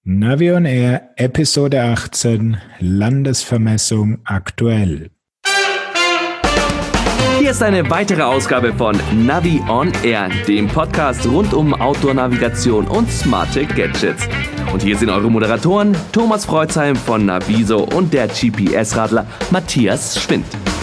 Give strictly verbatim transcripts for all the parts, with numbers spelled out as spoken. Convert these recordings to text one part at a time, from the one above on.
Navi on Air, Episode achtzehn, Landesvermessung aktuell. Hier ist eine weitere Ausgabe von Navi on Air, dem Podcast rund um Outdoor-Navigation und smarte Gadgets. Und hier sind eure Moderatoren Thomas Freuzheim von Naviso und der G P S-Radler Matthias Schwind.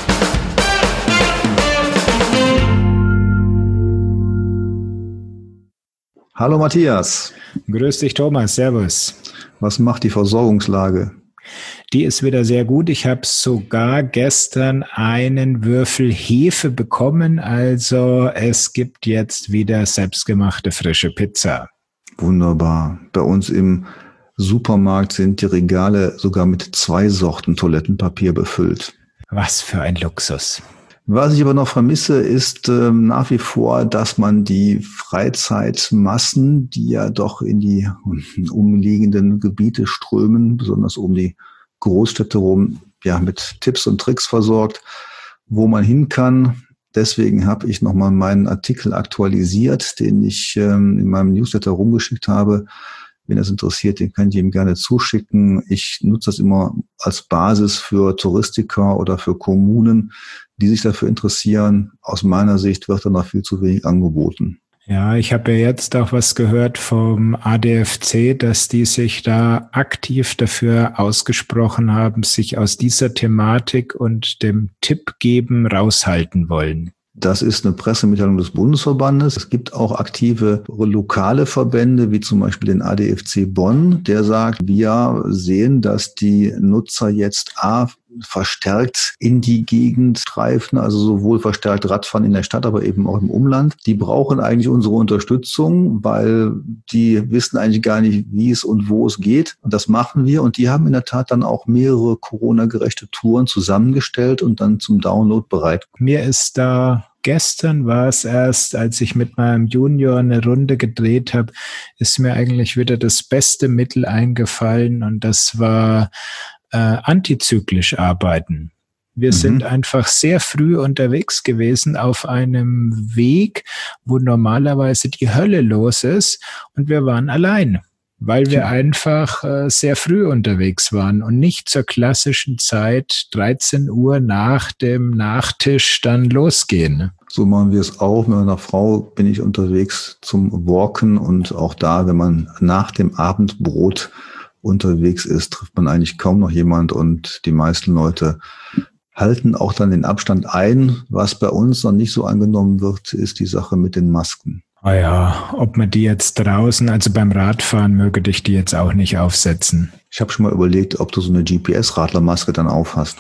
Hallo Matthias. Grüß dich Thomas, servus. Was macht die Versorgungslage? Die ist wieder sehr gut. Ich habe sogar gestern einen Würfel Hefe bekommen, also es gibt jetzt wieder selbstgemachte frische Pizza. Wunderbar. Bei uns im Supermarkt sind die Regale sogar mit zwei Sorten Toilettenpapier befüllt. Was für ein Luxus. Was ich aber noch vermisse, ist ähm, nach wie vor, dass man die Freizeitmassen, die ja doch in die umliegenden Gebiete strömen, besonders um die Großstädte rum, ja, mit Tipps und Tricks versorgt, wo man hin kann. Deswegen habe ich nochmal meinen Artikel aktualisiert, den ich ähm, in meinem Newsletter rumgeschickt habe. Wenn das interessiert, den könnt ihr ihm gerne zuschicken. Ich nutze das immer als Basis für Touristiker oder für Kommunen, die sich dafür interessieren. Aus meiner Sicht wird da noch viel zu wenig angeboten. Ja, ich habe ja jetzt auch was gehört vom A D F C, dass die sich da aktiv dafür ausgesprochen haben, sich aus dieser Thematik und dem Tipp geben raushalten wollen. Das ist eine Pressemitteilung des Bundesverbandes. Es gibt auch aktive lokale Verbände, wie zum Beispiel den A D F C Bonn, der sagt, wir sehen, dass die Nutzer jetzt A, verstärkt in die Gegend streifen, also sowohl verstärkt Radfahren in der Stadt, aber eben auch im Umland. Die brauchen eigentlich unsere Unterstützung, weil die wissen eigentlich gar nicht, wie es und wo es geht. Und das machen wir. Und die haben in der Tat dann auch mehrere Corona-gerechte Touren zusammengestellt und dann zum Download bereit. Mir ist da Gestern war es erst, als ich mit meinem Junior eine Runde gedreht habe, ist mir eigentlich wieder das beste Mittel eingefallen und das war äh, antizyklisch arbeiten. Wir mhm. sind einfach sehr früh unterwegs gewesen auf einem Weg, wo normalerweise die Hölle los ist und wir waren allein, weil wir einfach äh, sehr früh unterwegs waren und nicht zur klassischen Zeit dreizehn Uhr nach dem Nachtisch dann losgehen. So machen wir es auch. Mit meiner Frau bin ich unterwegs zum Walken und auch da, wenn man nach dem Abendbrot unterwegs ist, trifft man eigentlich kaum noch jemand und die meisten Leute halten auch dann den Abstand ein. Was bei uns noch nicht so angenommen wird, ist die Sache mit den Masken. Ah ja, ob man die jetzt draußen, also beim Radfahren, möge dich die jetzt auch nicht aufsetzen. Ich habe schon mal überlegt, ob du so eine G P S-Radlermaske dann aufhast.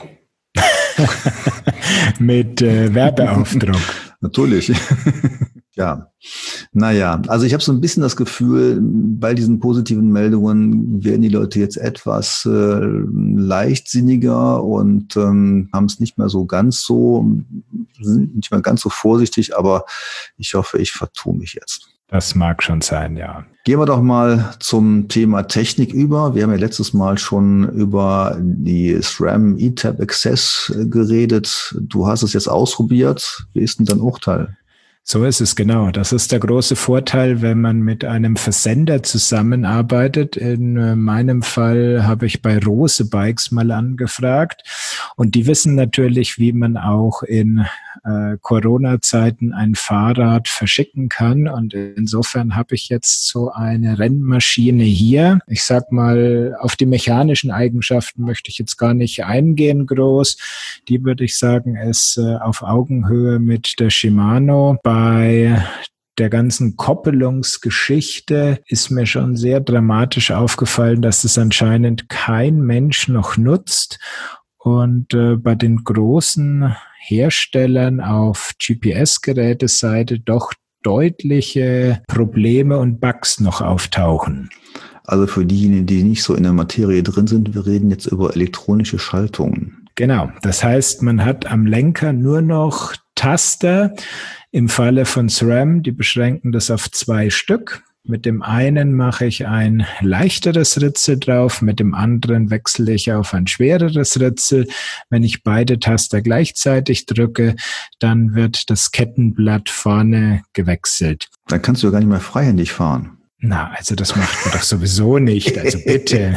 Mit äh, Werbeaufdruck. Natürlich. Ja, naja, also ich habe so ein bisschen das Gefühl, bei diesen positiven Meldungen werden die Leute jetzt etwas äh, leichtsinniger und ähm, haben es nicht mehr so ganz so, sind nicht mehr ganz so vorsichtig, aber ich hoffe, ich vertue mich jetzt. Das mag schon sein, ja. Gehen wir doch mal zum Thema Technik über. Wir haben ja letztes Mal schon über die SRAM E-Tab Access geredet. Du hast es jetzt ausprobiert. Wie ist denn dein Urteil? So ist es, genau. Das ist der große Vorteil, wenn man mit einem Versender zusammenarbeitet. In meinem Fall habe ich bei Rose Bikes mal angefragt und die wissen natürlich, wie man auch in äh, Corona-Zeiten ein Fahrrad verschicken kann und insofern habe ich jetzt so eine Rennmaschine hier. Ich sag mal, auf die mechanischen Eigenschaften möchte ich jetzt gar nicht eingehen groß. Die würde ich sagen, ist äh, auf Augenhöhe mit der Shimano. Bei der ganzen Koppelungsgeschichte ist mir schon sehr dramatisch aufgefallen, dass es anscheinend kein Mensch noch nutzt und äh, bei den großen Herstellern auf G P S-Geräteseite doch deutliche Probleme und Bugs noch auftauchen. Also für diejenigen, die nicht so in der Materie drin sind, wir reden jetzt über elektronische Schaltungen. Genau, das heißt, man hat am Lenker nur noch Taster. Im Falle von SRAM, die beschränken das auf zwei Stück. Mit dem einen mache ich ein leichteres Ritzel drauf, mit dem anderen wechsle ich auf ein schwereres Ritzel. Wenn ich beide Taster gleichzeitig drücke, dann wird das Kettenblatt vorne gewechselt. Dann kannst du ja gar nicht mehr freihändig fahren. Na, also das macht man doch sowieso nicht, also bitte.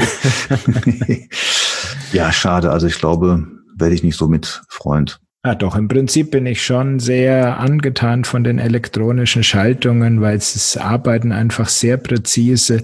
Ja, schade. Also ich glaube, werde ich nicht so mit Freund. Ja, doch, im Prinzip bin ich schon sehr angetan von den elektronischen Schaltungen, weil es arbeiten einfach sehr präzise.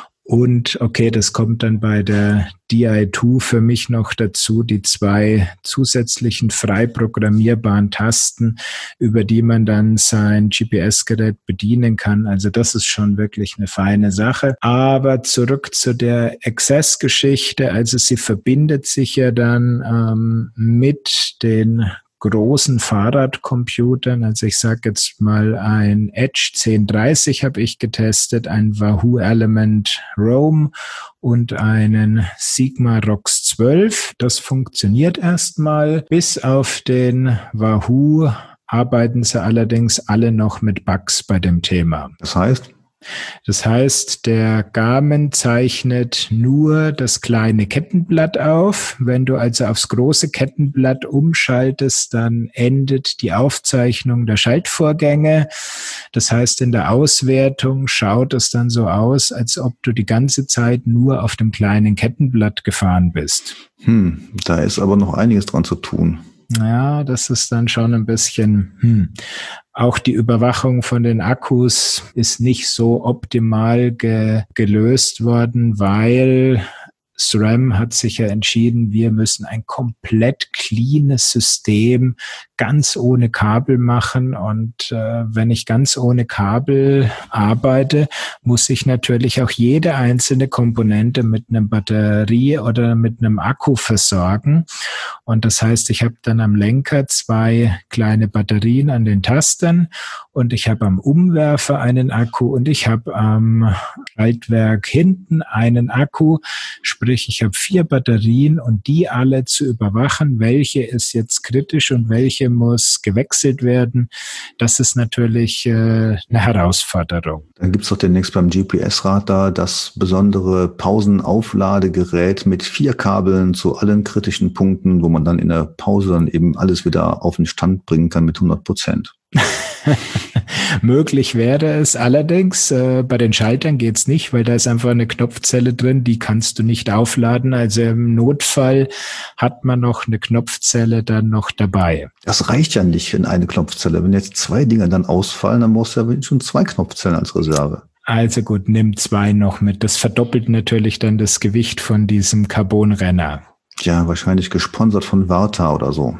Und okay, das kommt dann bei der D I zwei für mich noch dazu, die zwei zusätzlichen frei programmierbaren Tasten, über die man dann sein G P S-Gerät bedienen kann. Also das ist schon wirklich eine feine Sache. Aber zurück zu der Access-Geschichte. Also sie verbindet sich ja dann ähm, mit den großen Fahrradcomputern, also ich sage jetzt mal ein Edge zehn dreißig habe ich getestet, ein Wahoo Element Roam und einen Sigma R O X zwölf. Das funktioniert erstmal. Bis auf den Wahoo arbeiten sie allerdings alle noch mit Bugs bei dem Thema. Das heißt? Das heißt, der Garmin zeichnet nur das kleine Kettenblatt auf. Wenn du also aufs große Kettenblatt umschaltest, dann endet die Aufzeichnung der Schaltvorgänge. Das heißt, in der Auswertung schaut es dann so aus, als ob du die ganze Zeit nur auf dem kleinen Kettenblatt gefahren bist. Hm, da ist aber noch einiges dran zu tun. Ja, das ist dann schon ein bisschen, hm. Auch die Überwachung von den Akkus ist nicht so optimal ge- gelöst worden, weil SRAM hat sich ja entschieden, wir müssen ein komplett cleanes System ganz ohne Kabel machen. Und äh, wenn ich ganz ohne Kabel arbeite, muss ich natürlich auch jede einzelne Komponente mit einer Batterie oder mit einem Akku versorgen. Und das heißt, ich habe dann am Lenker zwei kleine Batterien an den Tastern und ich habe am Umwerfer einen Akku und ich habe am Schaltwerk hinten einen Akku. Sprich, ich habe vier Batterien und die alle zu überwachen, welche ist jetzt kritisch und welche muss gewechselt werden. Das ist natürlich äh, eine Herausforderung. Dann gibt es doch demnächst beim G P S-Radar das besondere Pausenaufladegerät mit vier Kabeln zu allen kritischen Punkten, wo man dann in der Pause dann eben alles wieder auf den Stand bringen kann mit hundert Prozent. Möglich wäre es allerdings, äh, bei den Schaltern geht's nicht, weil da ist einfach eine Knopfzelle drin, die kannst du nicht aufladen. Also im Notfall hat man noch eine Knopfzelle dann noch dabei. Das reicht ja nicht in eine Knopfzelle. Wenn jetzt zwei Dinger dann ausfallen, dann brauchst du ja schon zwei Knopfzellen als Reserve. Also gut, nimm zwei noch mit. Das verdoppelt natürlich dann das Gewicht von diesem Carbonrenner. Ja, wahrscheinlich gesponsert von Warta oder so.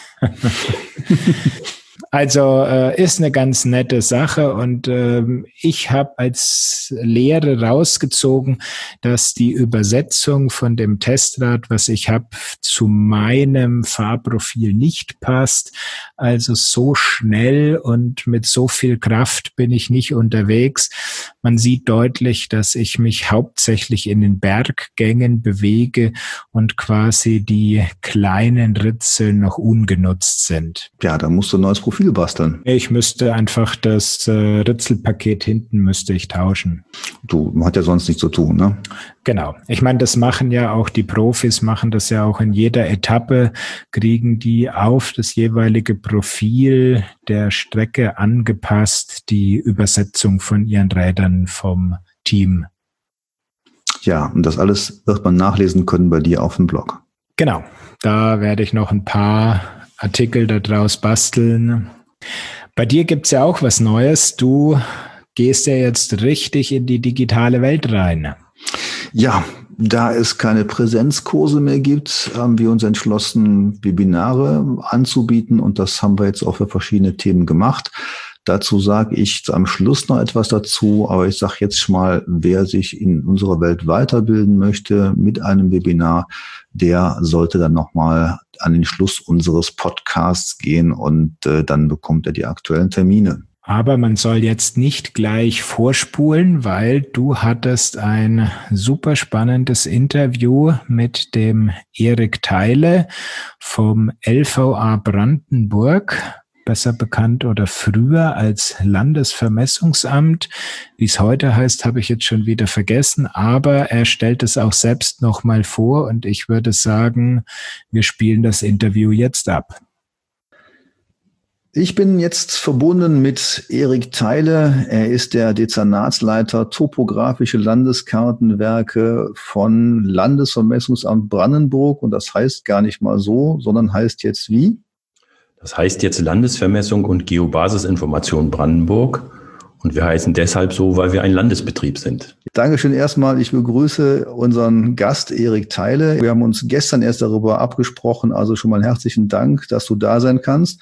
Also äh, ist eine ganz nette Sache und ähm, ich habe als Lehre rausgezogen, dass die Übersetzung von dem Testrad, was ich habe, zu meinem Fahrprofil nicht passt. Also so schnell und mit so viel Kraft bin ich nicht unterwegs. Man sieht deutlich, dass ich mich hauptsächlich in den Berggängen bewege und quasi die kleinen Ritze noch ungenutzt sind. Ja, da musst du ein neues Profil basteln. Ich müsste einfach das äh, Ritzelpaket hinten müsste ich tauschen. Du, man hat ja sonst nichts zu tun, ne? Genau. Ich meine, das machen ja auch die Profis, machen das ja auch in jeder Etappe, kriegen die auf das jeweilige Profil der Strecke angepasst, die Übersetzung von ihren Rädern vom Team. Ja, und das alles wird man nachlesen können bei dir auf dem Blog. Genau. Da werde ich noch ein paar Artikel daraus basteln. Bei dir gibt's ja auch was Neues. Du gehst ja jetzt richtig in die digitale Welt rein. Ja, da es keine Präsenzkurse mehr gibt, haben wir uns entschlossen, Webinare anzubieten und das haben wir jetzt auch für verschiedene Themen gemacht. Dazu sage ich am Schluss noch etwas dazu, aber ich sage jetzt schon mal, wer sich in unserer Welt weiterbilden möchte mit einem Webinar, der sollte dann nochmal an den Schluss unseres Podcasts gehen und äh, dann bekommt er die aktuellen Termine. Aber man soll jetzt nicht gleich vorspulen, weil du hattest ein super spannendes Interview mit dem Erik Theile vom L V A Brandenburg, besser bekannt oder früher als Landesvermessungsamt. Wie es heute heißt, habe ich jetzt schon wieder vergessen, aber er stellt es auch selbst nochmal vor und ich würde sagen, wir spielen das Interview jetzt ab. Ich bin jetzt verbunden mit Erik Theile. Er ist der Dezernatsleiter Topografische Landeskartenwerke von Landesvermessungsamt Brandenburg. Und das heißt gar nicht mal so, sondern heißt jetzt wie? Das heißt jetzt Landesvermessung und Geobasisinformation Brandenburg. Und wir heißen deshalb so, weil wir ein Landesbetrieb sind. Dankeschön erstmal. Ich begrüße unseren Gast Erik Theile. Wir haben uns gestern erst darüber abgesprochen. Also schon mal herzlichen Dank, dass du da sein kannst.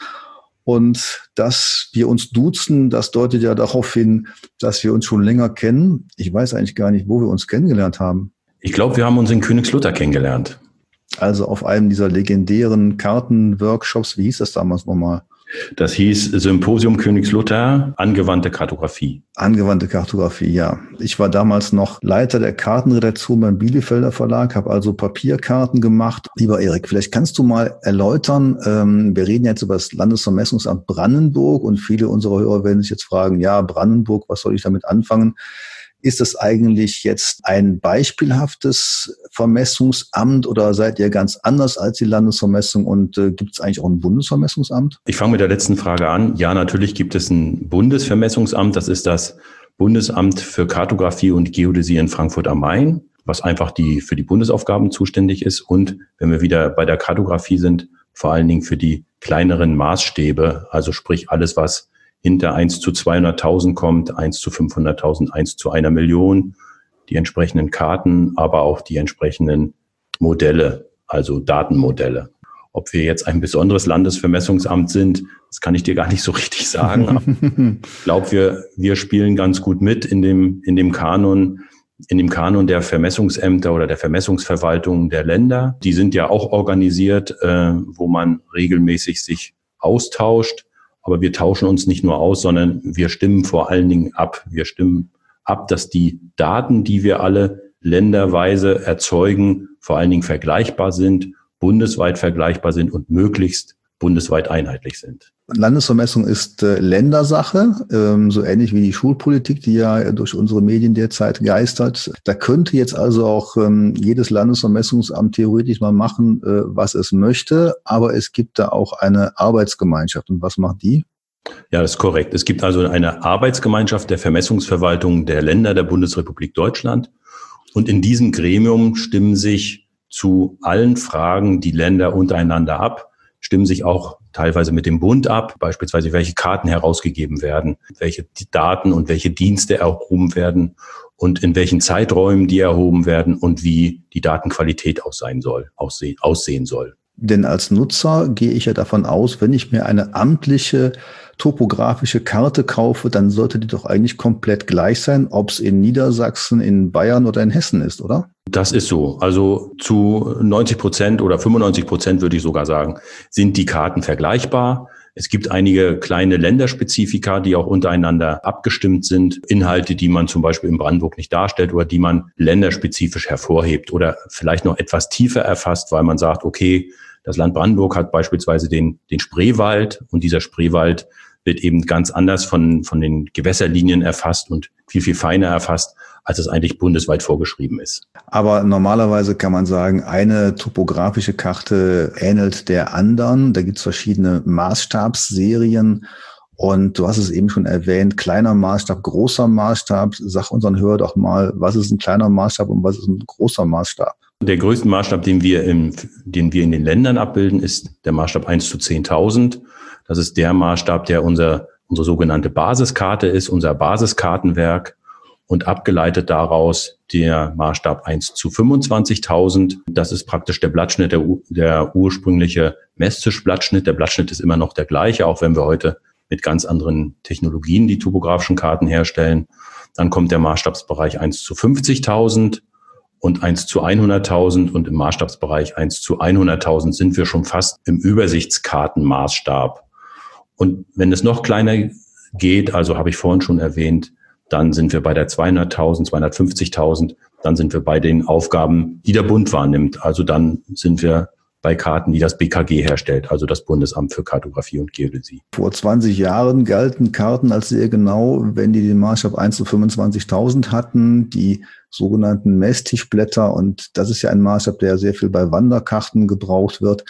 Und dass wir uns duzen, das deutet ja darauf hin, dass wir uns schon länger kennen. Ich weiß eigentlich gar nicht, wo wir uns kennengelernt haben. Ich glaube, wir haben uns in Königslutter kennengelernt. Also auf einem dieser legendären Kartenworkshops. Wie hieß das damals nochmal? Das hieß Symposium Königslutter, angewandte Kartografie. Angewandte Kartografie, ja. Ich war damals noch Leiter der Kartenredaktion beim Bielefelder Verlag, habe also Papierkarten gemacht. Lieber Erik, vielleicht kannst du mal erläutern, ähm, wir reden jetzt über das Landesvermessungsamt Brandenburg und viele unserer Hörer werden sich jetzt fragen, ja, Brandenburg, was soll ich damit anfangen? Ist das eigentlich jetzt ein beispielhaftes Vermessungsamt oder seid ihr ganz anders als die Landesvermessung und äh, gibt es eigentlich auch ein Bundesvermessungsamt? Ich fange mit der letzten Frage an. Ja, natürlich gibt es ein Bundesvermessungsamt. Das ist das Bundesamt für Kartografie und Geodäsie in Frankfurt am Main, was einfach die für die Bundesaufgaben zuständig ist. Und wenn wir wieder bei der Kartografie sind, vor allen Dingen für die kleineren Maßstäbe, also sprich alles, was hinter eins zu zweihunderttausend kommt, eins zu fünfhunderttausend, eins zu einer Million, die entsprechenden Karten, aber auch die entsprechenden Modelle, also Datenmodelle. Ob wir jetzt ein besonderes Landesvermessungsamt sind, das kann ich dir gar nicht so richtig sagen. Ich glaube, wir, wir spielen ganz gut mit in dem, in dem Kanon, in dem Kanon der Vermessungsämter oder der Vermessungsverwaltungen der Länder. Die sind ja auch organisiert, äh, wo man regelmäßig sich austauscht. Aber wir tauschen uns nicht nur aus, sondern wir stimmen vor allen Dingen ab. Wir stimmen ab, dass die Daten, die wir alle länderweise erzeugen, vor allen Dingen vergleichbar sind, bundesweit vergleichbar sind und möglichst bundesweit einheitlich sind. Landesvermessung ist äh, Ländersache, ähm, so ähnlich wie die Schulpolitik, die ja durch unsere Medien derzeit geistert. Da könnte jetzt also auch ähm, jedes Landesvermessungsamt theoretisch mal machen, äh, was es möchte, aber es gibt da auch eine Arbeitsgemeinschaft. Und was macht die? Ja, das ist korrekt. Es gibt also eine Arbeitsgemeinschaft der Vermessungsverwaltung der Länder der Bundesrepublik Deutschland. Und in diesem Gremium stimmen sich zu allen Fragen die Länder untereinander ab, stimmen sich auch teilweise mit dem Bund ab, beispielsweise welche Karten herausgegeben werden, welche Daten und welche Dienste erhoben werden und in welchen Zeiträumen die erhoben werden und wie die Datenqualität aussehen soll, aussehen, aussehen soll. Denn als Nutzer gehe ich ja davon aus, wenn ich mir eine amtliche topografische Karte kaufe, dann sollte die doch eigentlich komplett gleich sein, ob es in Niedersachsen, in Bayern oder in Hessen ist, oder? Das ist so. Also zu neunzig Prozent oder fünfundneunzig Prozent würde ich sogar sagen, sind die Karten vergleichbar. Es gibt einige kleine Länderspezifika, die auch untereinander abgestimmt sind. Inhalte, die man zum Beispiel in Brandenburg nicht darstellt oder die man länderspezifisch hervorhebt oder vielleicht noch etwas tiefer erfasst, weil man sagt, okay, das Land Brandenburg hat beispielsweise den, den Spreewald und dieser Spreewald wird eben ganz anders von, von den Gewässerlinien erfasst und viel, viel feiner erfasst, als es eigentlich bundesweit vorgeschrieben ist. Aber normalerweise kann man sagen, eine topografische Karte ähnelt der anderen. Da gibt es verschiedene Maßstabsserien. Und du hast es eben schon erwähnt, kleiner Maßstab, großer Maßstab. Sag unseren Hörern doch mal, was ist ein kleiner Maßstab und was ist ein großer Maßstab? Der größte Maßstab, den wir, im, den wir in den Ländern abbilden, ist der Maßstab eins zu zehntausend. Das ist der Maßstab, der unser, unsere sogenannte Basiskarte ist, unser Basiskartenwerk. Und abgeleitet daraus der Maßstab eins zu fünfundzwanzigtausend. Das ist praktisch der Blattschnitt, der, der ursprüngliche Messtischblattschnitt. Der Blattschnitt ist immer noch der gleiche, auch wenn wir heute mit ganz anderen Technologien die topografischen Karten herstellen. Dann kommt der Maßstabsbereich eins zu fünfzigtausend und eins zu hunderttausend. Und im Maßstabsbereich eins zu hunderttausend sind wir schon fast im Übersichtskartenmaßstab. Und wenn es noch kleiner geht, also habe ich vorhin schon erwähnt, dann sind wir bei der zweihunderttausend, zweihundertfünfzigtausend. Dann sind wir bei den Aufgaben, die der Bund wahrnimmt. Also dann sind wir bei Karten, die das B K G herstellt, also das Bundesamt für Kartografie und Geodäsie. Vor zwanzig Jahren galten Karten als sehr genau, wenn die den Maßstab eins zu fünfundzwanzigtausend hatten, die sogenannten Messtischblätter. Und das ist ja ein Maßstab, der sehr viel bei Wanderkarten gebraucht wird.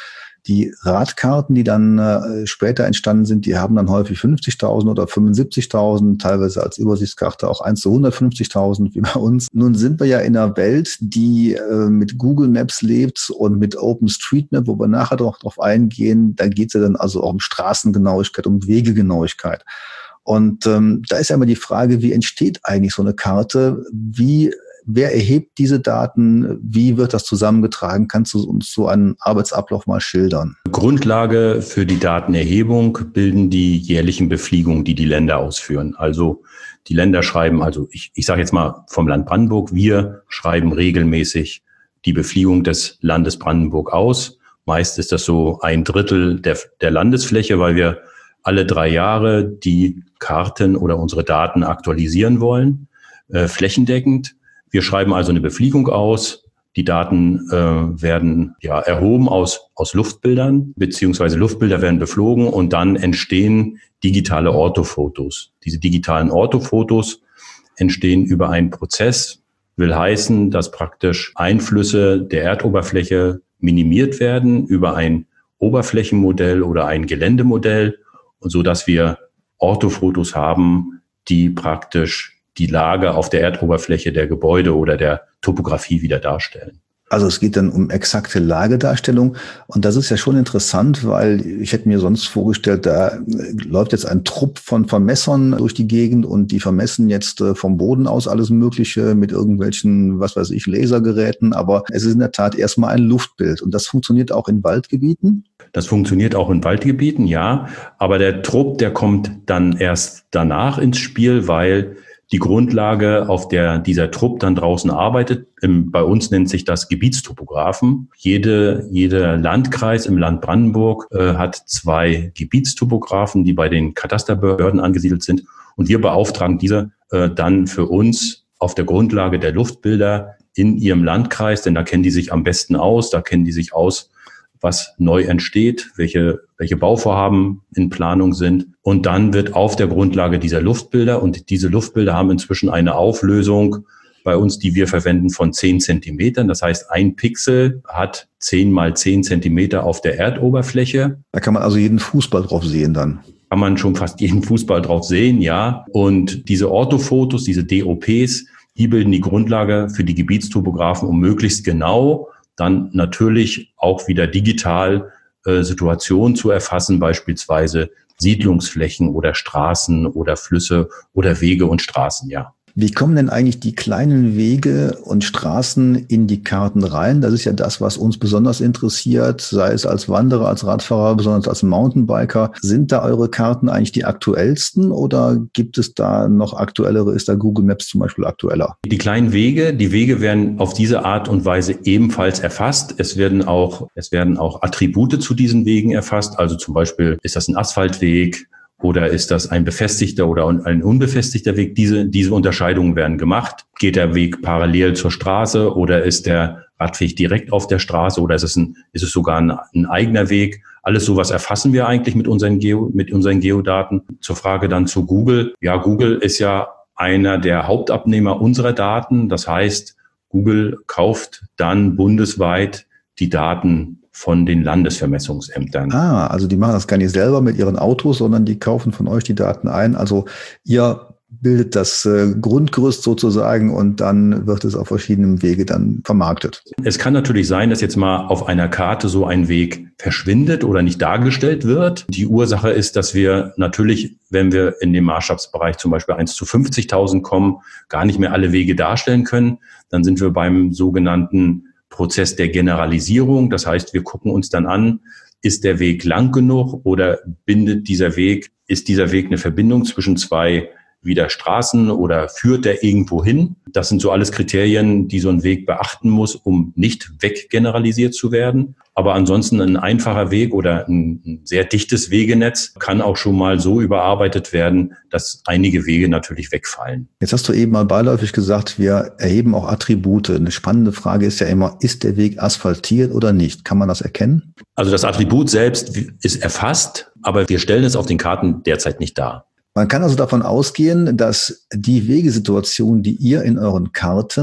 Die Radkarten, die dann äh, später entstanden sind, die haben dann häufig fünfzigtausend oder fünfundsiebzigtausend, teilweise als Übersichtskarte auch eins zu hundertfünfzigtausend wie bei uns. Nun sind wir ja in einer Welt, die äh, mit Google Maps lebt und mit OpenStreetMap, wo wir nachher doch drauf eingehen. Da geht es ja dann also auch um Straßengenauigkeit, um Wegegenauigkeit. Und ähm, da ist ja immer die Frage, wie entsteht eigentlich so eine Karte? Wie, wer erhebt diese Daten? Wie wird das zusammengetragen? Kannst du uns so einen Arbeitsablauf mal schildern? Grundlage für die Datenerhebung bilden die jährlichen Befliegungen, die die Länder ausführen. Also die Länder schreiben, also ich, ich sage jetzt mal vom Land Brandenburg, wir schreiben regelmäßig die Befliegung des Landes Brandenburg aus. Meist ist das so ein Drittel der, der Landesfläche, weil wir alle drei Jahre die Karten oder unsere Daten aktualisieren wollen, äh, flächendeckend. Wir schreiben also eine Befliegung aus. Die Daten äh, werden ja erhoben aus, aus Luftbildern, beziehungsweise Luftbilder werden beflogen und dann entstehen digitale Orthofotos. Diese digitalen Orthofotos entstehen über einen Prozess, will heißen, dass praktisch Einflüsse der Erdoberfläche minimiert werden über ein Oberflächenmodell oder ein Geländemodell, und so dass wir Orthofotos haben, die praktisch die Lage auf der Erdoberfläche der Gebäude oder der Topografie wieder darstellen. Also es geht dann um exakte Lagedarstellung und das ist ja schon interessant, weil ich hätte mir sonst vorgestellt, da läuft jetzt ein Trupp von Vermessern durch die Gegend und die vermessen jetzt vom Boden aus alles Mögliche mit irgendwelchen, was weiß ich, Lasergeräten, aber es ist in der Tat erstmal ein Luftbild und das funktioniert auch in Waldgebieten? Das funktioniert auch in Waldgebieten, ja, aber der Trupp, der kommt dann erst danach ins Spiel, weil die Grundlage, auf der dieser Trupp dann draußen arbeitet, im, bei uns nennt sich das Gebietstopografen. Jede, jeder Landkreis im Land Brandenburg äh, hat zwei Gebietstopografen, die bei den Katasterbehörden angesiedelt sind. Und wir beauftragen diese äh, dann für uns auf der Grundlage der Luftbilder in ihrem Landkreis, denn da kennen die sich am besten aus, da kennen die sich aus, was neu entsteht, welche, welche Bauvorhaben in Planung sind. Und dann wird auf der Grundlage dieser Luftbilder, und diese Luftbilder haben inzwischen eine Auflösung bei uns, die wir verwenden, von zehn Zentimetern. Das heißt, ein Pixel hat zehn mal zehn Zentimeter auf der Erdoberfläche. Da kann man also jeden Fußball drauf sehen dann. Kann man schon fast jeden Fußball drauf sehen, ja. Und diese Orthofotos, diese D O Ps, die bilden die Grundlage für die Gebietstopografen, um möglichst genau dann natürlich auch wieder digital äh, Situationen zu erfassen, beispielsweise Siedlungsflächen oder Straßen oder Flüsse oder Wege und Straßen, ja. Wie kommen denn eigentlich die kleinen Wege und Straßen in die Karten rein? Das ist ja das, was uns besonders interessiert, sei es als Wanderer, als Radfahrer, besonders als Mountainbiker. Sind da eure Karten eigentlich die aktuellsten oder gibt es da noch aktuellere? Ist da Google Maps zum Beispiel aktueller? Die kleinen Wege, die Wege werden auf diese Art und Weise ebenfalls erfasst. Es werden auch, es werden auch Attribute zu diesen Wegen erfasst. Also zum Beispiel, ist das ein Asphaltweg? Oder ist das ein befestigter oder ein unbefestigter Weg? Diese, diese Unterscheidungen werden gemacht. Geht der Weg parallel zur Straße oder ist der Radweg direkt auf der Straße oder ist es, ein, ist es sogar ein, ein eigener Weg? Alles sowas erfassen wir eigentlich mit unseren, Geo, mit unseren Geodaten. Zur Frage dann zu Google. Ja, Google ist ja einer der Hauptabnehmer unserer Daten. Das heißt, Google kauft dann bundesweit die Daten von den Landesvermessungsämtern. Ah, also die machen das gar nicht selber mit ihren Autos, sondern die kaufen von euch die Daten ein. Also ihr bildet das äh, Grundgerüst sozusagen und dann wird es auf verschiedenen Wege dann vermarktet. Es kann natürlich sein, dass jetzt mal auf einer Karte so ein Weg verschwindet oder nicht dargestellt wird. Die Ursache ist, dass wir natürlich, wenn wir in dem Maßstabsbereich zum Beispiel eins zu fünfzigtausend kommen, gar nicht mehr alle Wege darstellen können. Dann sind wir beim sogenannten Prozess der Generalisierung. Das heißt, wir gucken uns dann an, ist der Weg lang genug oder bindet dieser Weg, ist dieser Weg eine Verbindung zwischen zwei wieder Straßen oder führt der irgendwo hin? Das sind so alles Kriterien, die so ein Weg beachten muss, um nicht weggeneralisiert zu werden. Aber ansonsten ein einfacher Weg oder ein sehr dichtes Wegenetz kann auch schon mal so überarbeitet werden, dass einige Wege natürlich wegfallen. Jetzt hast du eben mal beiläufig gesagt, wir erheben auch Attribute. Eine spannende Frage ist ja immer, ist der Weg asphaltiert oder nicht? Kann man das erkennen? Also das Attribut selbst ist erfasst, aber wir stellen es auf den Karten derzeit nicht dar. Man kann also davon ausgehen, dass die Wegesituation, die ihr in euren Karten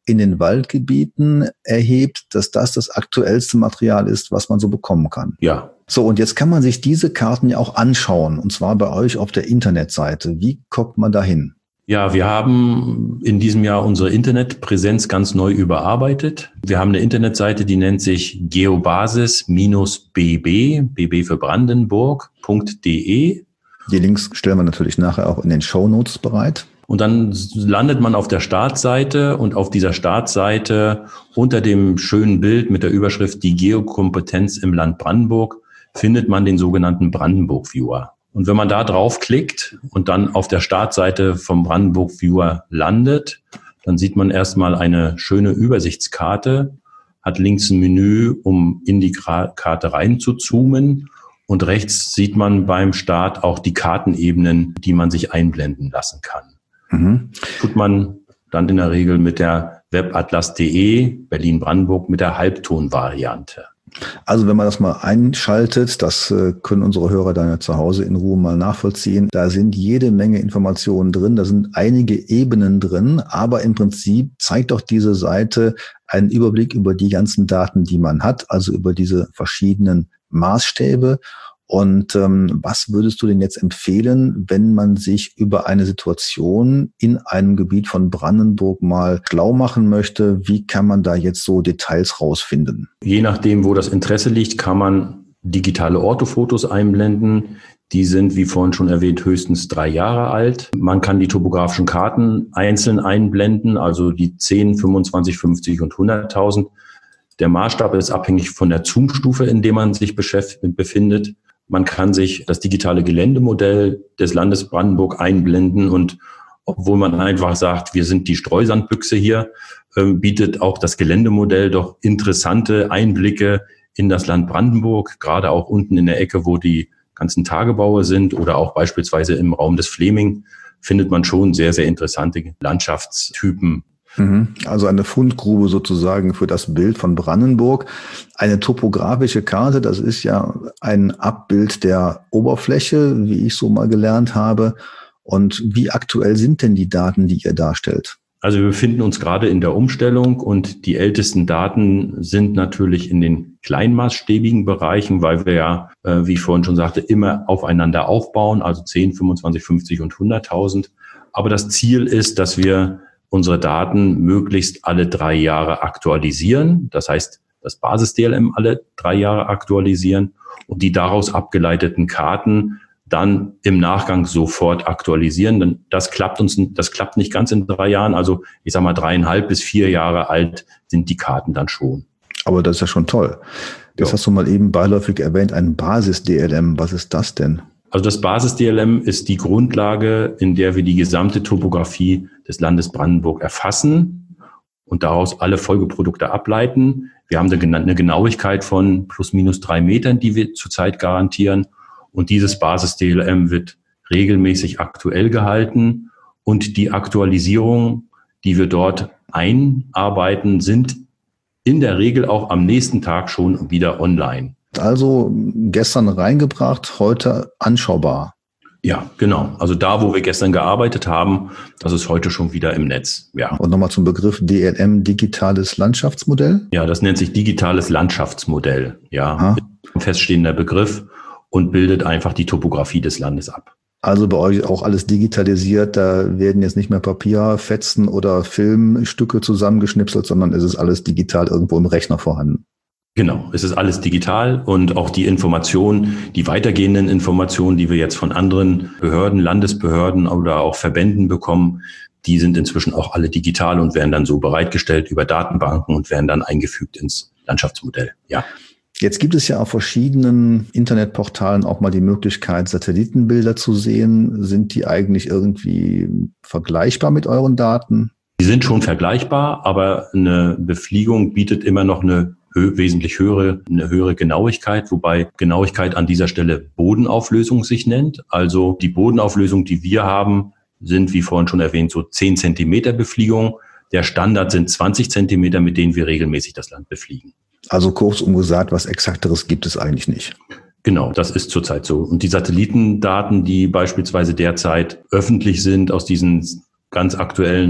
in den Waldgebieten erhebt, dass das das aktuellste Material ist, was man so bekommen kann. Ja. So, und jetzt kann man sich diese Karten ja auch anschauen, und zwar bei euch auf der Internetseite. Wie kommt man da hin? Ja, wir haben in diesem Jahr unsere Internetpräsenz ganz neu überarbeitet. Wir haben eine Internetseite, die nennt sich geobasis-bb, B B für Brandenburg, .de. Die Links stellen wir natürlich nachher auch in den Shownotes bereit. Und dann landet man auf der Startseite und auf dieser Startseite unter dem schönen Bild mit der Überschrift Die Geokompetenz im Land Brandenburg findet man den sogenannten Brandenburg-Viewer. Und wenn man da draufklickt und dann auf der Startseite vom Brandenburg-Viewer landet, dann sieht man erstmal eine schöne Übersichtskarte, hat links ein Menü, um in die Karte rein zu zoomen. Und rechts sieht man beim Start auch die Kartenebenen, die man sich einblenden lassen kann. Mhm. Tut man dann in der Regel mit der webatlas punkt de Berlin-Brandenburg mit der Halbtonvariante. Also wenn man das mal einschaltet, das äh, können unsere Hörer dann ja zu Hause in Ruhe mal nachvollziehen. Da sind jede Menge Informationen drin, da sind einige Ebenen drin, aber im Prinzip zeigt doch diese Seite einen Überblick über die ganzen Daten, die man hat, also über diese verschiedenen Maßstäbe. Und ähm, was würdest du denn jetzt empfehlen, wenn man sich über eine Situation in einem Gebiet von Brandenburg mal schlau machen möchte? Wie kann man da jetzt so Details rausfinden? Je nachdem, wo das Interesse liegt, kann man digitale Orthofotos einblenden. Die sind, wie vorhin schon erwähnt, höchstens drei Jahre alt. Man kann die topografischen Karten einzeln einblenden, also die zehn, fünfundzwanzig, fünfzig und hunderttausend. Der Maßstab ist abhängig von der Zoomstufe, in der man sich befindet. Man kann sich das digitale Geländemodell des Landes Brandenburg einblenden und obwohl man einfach sagt, wir sind die Streusandbüchse hier, äh, bietet auch das Geländemodell doch interessante Einblicke in das Land Brandenburg, gerade auch unten in der Ecke, wo die ganzen Tagebaue sind oder auch beispielsweise im Raum des Fleming findet man schon sehr, sehr interessante Landschaftstypen. Also eine Fundgrube sozusagen für das Bild von Brandenburg. Eine topografische Karte, das ist ja ein Abbild der Oberfläche, wie ich so mal gelernt habe. Und wie aktuell sind denn die Daten, die ihr darstellt? Also wir befinden uns gerade in der Umstellung und die ältesten Daten sind natürlich in den kleinmaßstäbigen Bereichen, weil wir ja, äh, wie ich vorhin schon sagte, immer aufeinander aufbauen, also zehn, fünfundzwanzig, fünfzig und hunderttausend. Aber das Ziel ist, dass wir unsere Daten möglichst alle drei Jahre aktualisieren. Das heißt, das Basis-D L M alle drei Jahre aktualisieren und die daraus abgeleiteten Karten dann im Nachgang sofort aktualisieren. Denn das klappt uns, das klappt nicht ganz in drei Jahren. Also ich sage mal dreieinhalb bis vier Jahre alt sind die Karten dann schon. Aber das ist ja schon toll. Das ja. Hast du mal eben beiläufig erwähnt, ein Basis-D L M. Was ist das denn? Also das Basis-D L M ist die Grundlage, in der wir die gesamte Topografie des Landes Brandenburg erfassen und daraus alle Folgeprodukte ableiten. Wir haben eine Genauigkeit von plus minus drei Metern, die wir zurzeit garantieren. Und dieses Basis-D L M wird regelmäßig aktuell gehalten. Und die Aktualisierungen, die wir dort einarbeiten, sind in der Regel auch am nächsten Tag schon wieder online. Also gestern reingebracht, heute anschaubar. Ja, genau. Also da, wo wir gestern gearbeitet haben, das ist heute schon wieder im Netz. Ja. Und nochmal zum Begriff D L M, digitales Landschaftsmodell? Ja, das nennt sich digitales Landschaftsmodell. Ja, Aha. Ein feststehender Begriff und bildet einfach die Topografie des Landes ab. Also bei euch auch alles digitalisiert, da werden jetzt nicht mehr Papierfetzen oder Filmstücke zusammengeschnipselt, sondern es ist alles digital irgendwo im Rechner vorhanden. Genau, es ist alles digital und auch die Informationen, die weitergehenden Informationen, die wir jetzt von anderen Behörden, Landesbehörden oder auch Verbänden bekommen, die sind inzwischen auch alle digital und werden dann so bereitgestellt über Datenbanken und werden dann eingefügt ins Landschaftsmodell. Ja. Jetzt gibt es ja auf verschiedenen Internetportalen auch mal die Möglichkeit, Satellitenbilder zu sehen. Sind die eigentlich irgendwie vergleichbar mit euren Daten? Die sind schon vergleichbar, aber eine Befliegung bietet immer noch eine wesentlich höhere, eine höhere Genauigkeit, wobei Genauigkeit an dieser Stelle Bodenauflösung sich nennt. Also die Bodenauflösung, die wir haben, sind, wie vorhin schon erwähnt, so zehn Zentimeter Befliegung. Der Standard sind zwanzig Zentimeter, mit denen wir regelmäßig das Land befliegen. Also kurzum gesagt, was Exakteres gibt es eigentlich nicht. Genau, das ist zurzeit so. Und die Satellitendaten, die beispielsweise derzeit öffentlich sind aus diesen ganz aktuellen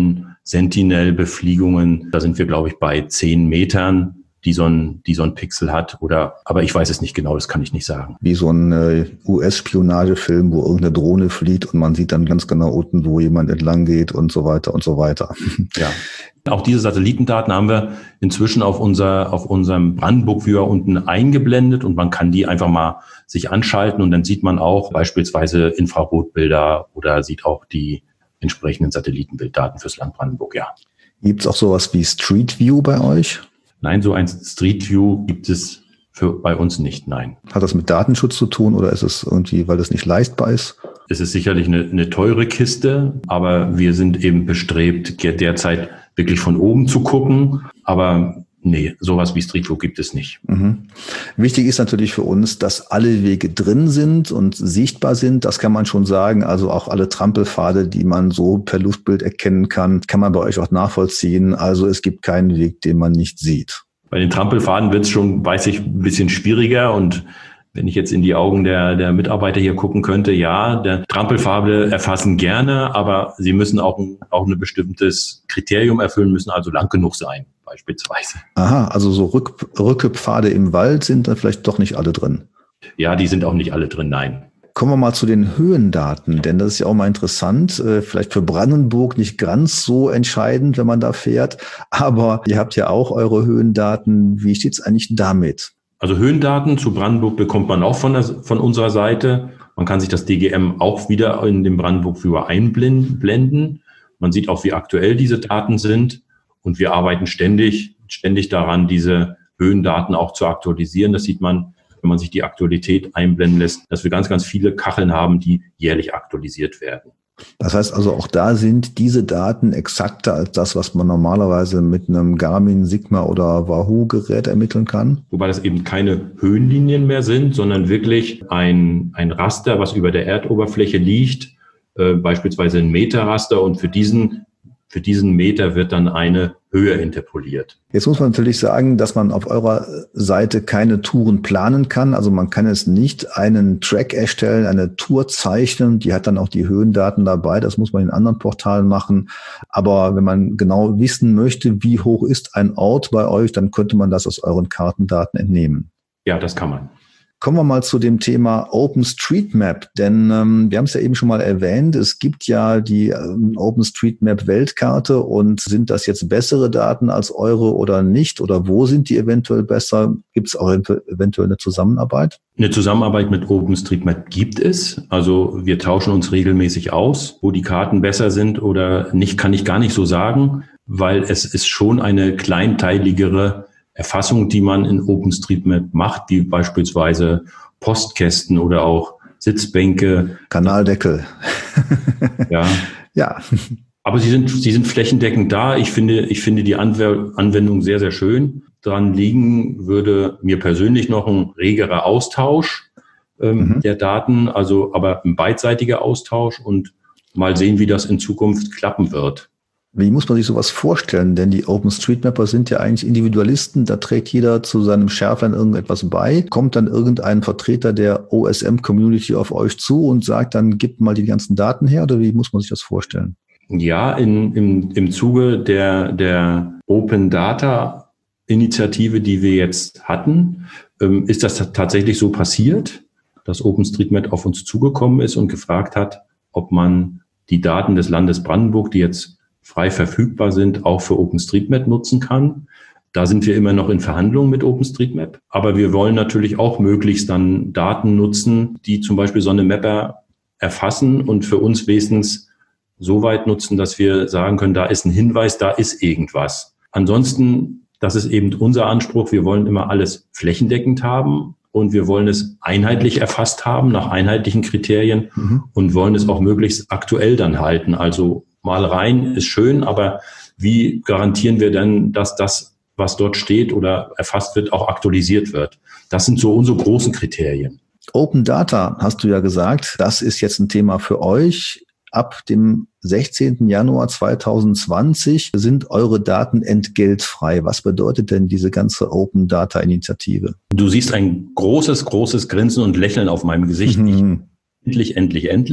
Sentinel-Befliegungen, da sind wir, glaube ich, bei zehn Metern, die so ein, die so ein Pixel hat. Oder, aber ich weiß es nicht genau, das kann ich nicht sagen. Wie so ein äh, U S-Spionagefilm, wo irgendeine Drohne fliegt und man sieht dann ganz genau unten, wo jemand entlang geht und so weiter und so weiter. Ja. Auch diese Satellitendaten haben wir inzwischen auf unser, auf unserem Brandenburg-Viewer unten eingeblendet und man kann die einfach mal sich anschalten und dann sieht man auch beispielsweise Infrarotbilder oder sieht auch die entsprechenden Satellitenbilddaten fürs Land Brandenburg, ja. Gibt es auch sowas wie Street View bei euch? Nein, so ein Street View gibt es für bei uns nicht, nein. Hat das mit Datenschutz zu tun oder ist es irgendwie, weil das nicht leistbar ist? Es ist sicherlich eine, eine teure Kiste, aber wir sind eben bestrebt, derzeit wirklich von oben zu gucken. Aber nee, sowas wie Street View gibt es nicht. Mhm. Wichtig ist natürlich für uns, dass alle Wege drin sind und sichtbar sind. Das kann man schon sagen. Also auch alle Trampelpfade, die man so per Luftbild erkennen kann, kann man bei euch auch nachvollziehen. Also es gibt keinen Weg, den man nicht sieht. Bei den Trampelpfaden wird es schon, weiß ich, ein bisschen schwieriger. Und wenn ich jetzt in die Augen der, der Mitarbeiter hier gucken könnte, ja, der Trampelpfade erfassen gerne, aber sie müssen auch, auch ein bestimmtes Kriterium erfüllen, müssen also lang genug sein, beispielsweise. Aha, also so Rück, Rückepfade im Wald sind da vielleicht doch nicht alle drin. Ja, die sind auch nicht alle drin, nein. Kommen wir mal zu den Höhendaten, denn das ist ja auch mal interessant, vielleicht für Brandenburg nicht ganz so entscheidend, wenn man da fährt, aber ihr habt ja auch eure Höhendaten. Wie steht es eigentlich damit? Also Höhendaten zu Brandenburg bekommt man auch von, der, von unserer Seite. Man kann sich das D G M auch wieder in den Brandenburg-Viewer einblenden. Man sieht auch, wie aktuell diese Daten sind und wir arbeiten ständig, ständig daran, diese Höhendaten auch zu aktualisieren. Das sieht man, wenn man sich die Aktualität einblenden lässt, dass wir ganz, ganz viele Kacheln haben, die jährlich aktualisiert werden. Das heißt also, auch da sind diese Daten exakter als das, was man normalerweise mit einem Garmin, Sigma oder Wahoo-Gerät ermitteln kann? Wobei das eben keine Höhenlinien mehr sind, sondern wirklich ein, ein Raster, was über der Erdoberfläche liegt, äh, beispielsweise ein Meterraster, und für diesen Für diesen Meter wird dann eine Höhe interpoliert. Jetzt muss man natürlich sagen, dass man auf eurer Seite keine Touren planen kann. Also man kann es nicht einen Track erstellen, eine Tour zeichnen. Die hat dann auch die Höhendaten dabei. Das muss man in anderen Portalen machen. Aber wenn man genau wissen möchte, wie hoch ist ein Ort bei euch, dann könnte man das aus euren Kartendaten entnehmen. Ja, das kann man. Kommen wir mal zu dem Thema OpenStreetMap, denn ähm, wir haben es ja eben schon mal erwähnt, es gibt ja die ähm, OpenStreetMap-Weltkarte, und sind das jetzt bessere Daten als eure oder nicht? Oder wo sind die eventuell besser? Gibt es auch eventuell eine Zusammenarbeit? Eine Zusammenarbeit mit OpenStreetMap gibt es. Also wir tauschen uns regelmäßig aus. Wo die Karten besser sind oder nicht, kann ich gar nicht so sagen, weil es ist schon eine kleinteiligere Erfassung, die man in OpenStreetMap macht, wie beispielsweise Postkästen oder auch Sitzbänke. Kanaldeckel. Ja. Ja. Aber sie sind, sie sind flächendeckend da. Ich finde, ich finde die Anwendung sehr, sehr schön. Daran liegen würde mir persönlich noch ein regerer Austausch ähm, mhm. der Daten, also aber ein beidseitiger Austausch, und mal sehen, wie das in Zukunft klappen wird. Wie muss man sich sowas vorstellen? Denn die OpenStreetMapper sind ja eigentlich Individualisten. Da trägt jeder zu seinem Schärflein irgendetwas bei. Kommt dann irgendein Vertreter der O S M-Community auf euch zu und sagt dann, gebt mal die ganzen Daten her? Oder wie muss man sich das vorstellen? Ja, in, im, im Zuge der, der Open Data Initiative, die wir jetzt hatten, ähm, ist das tatsächlich so passiert, dass OpenStreetMap auf uns zugekommen ist und gefragt hat, ob man die Daten des Landes Brandenburg, die jetzt frei verfügbar sind, auch für OpenStreetMap nutzen kann. Da sind wir immer noch in Verhandlungen mit OpenStreetMap. Aber wir wollen natürlich auch möglichst dann Daten nutzen, die zum Beispiel so eine Mapper erfassen und für uns wenigstens so weit nutzen, dass wir sagen können, da ist ein Hinweis, da ist irgendwas. Ansonsten, das ist eben unser Anspruch, wir wollen immer alles flächendeckend haben und wir wollen es einheitlich erfasst haben, nach einheitlichen Kriterien, mhm. und wollen es auch möglichst aktuell dann halten. Also mal rein ist schön, aber wie garantieren wir denn, dass das, was dort steht oder erfasst wird, auch aktualisiert wird? Das sind so unsere großen Kriterien. Open Data, hast du ja gesagt, das ist jetzt ein Thema für euch. Ab dem sechzehnten Januar zweitausendzwanzig sind eure Daten entgeltfrei. Was bedeutet denn diese ganze Open Data Initiative? Du siehst ein großes, großes Grinsen und Lächeln auf meinem Gesicht. Mhm. Endlich, endlich, endlich.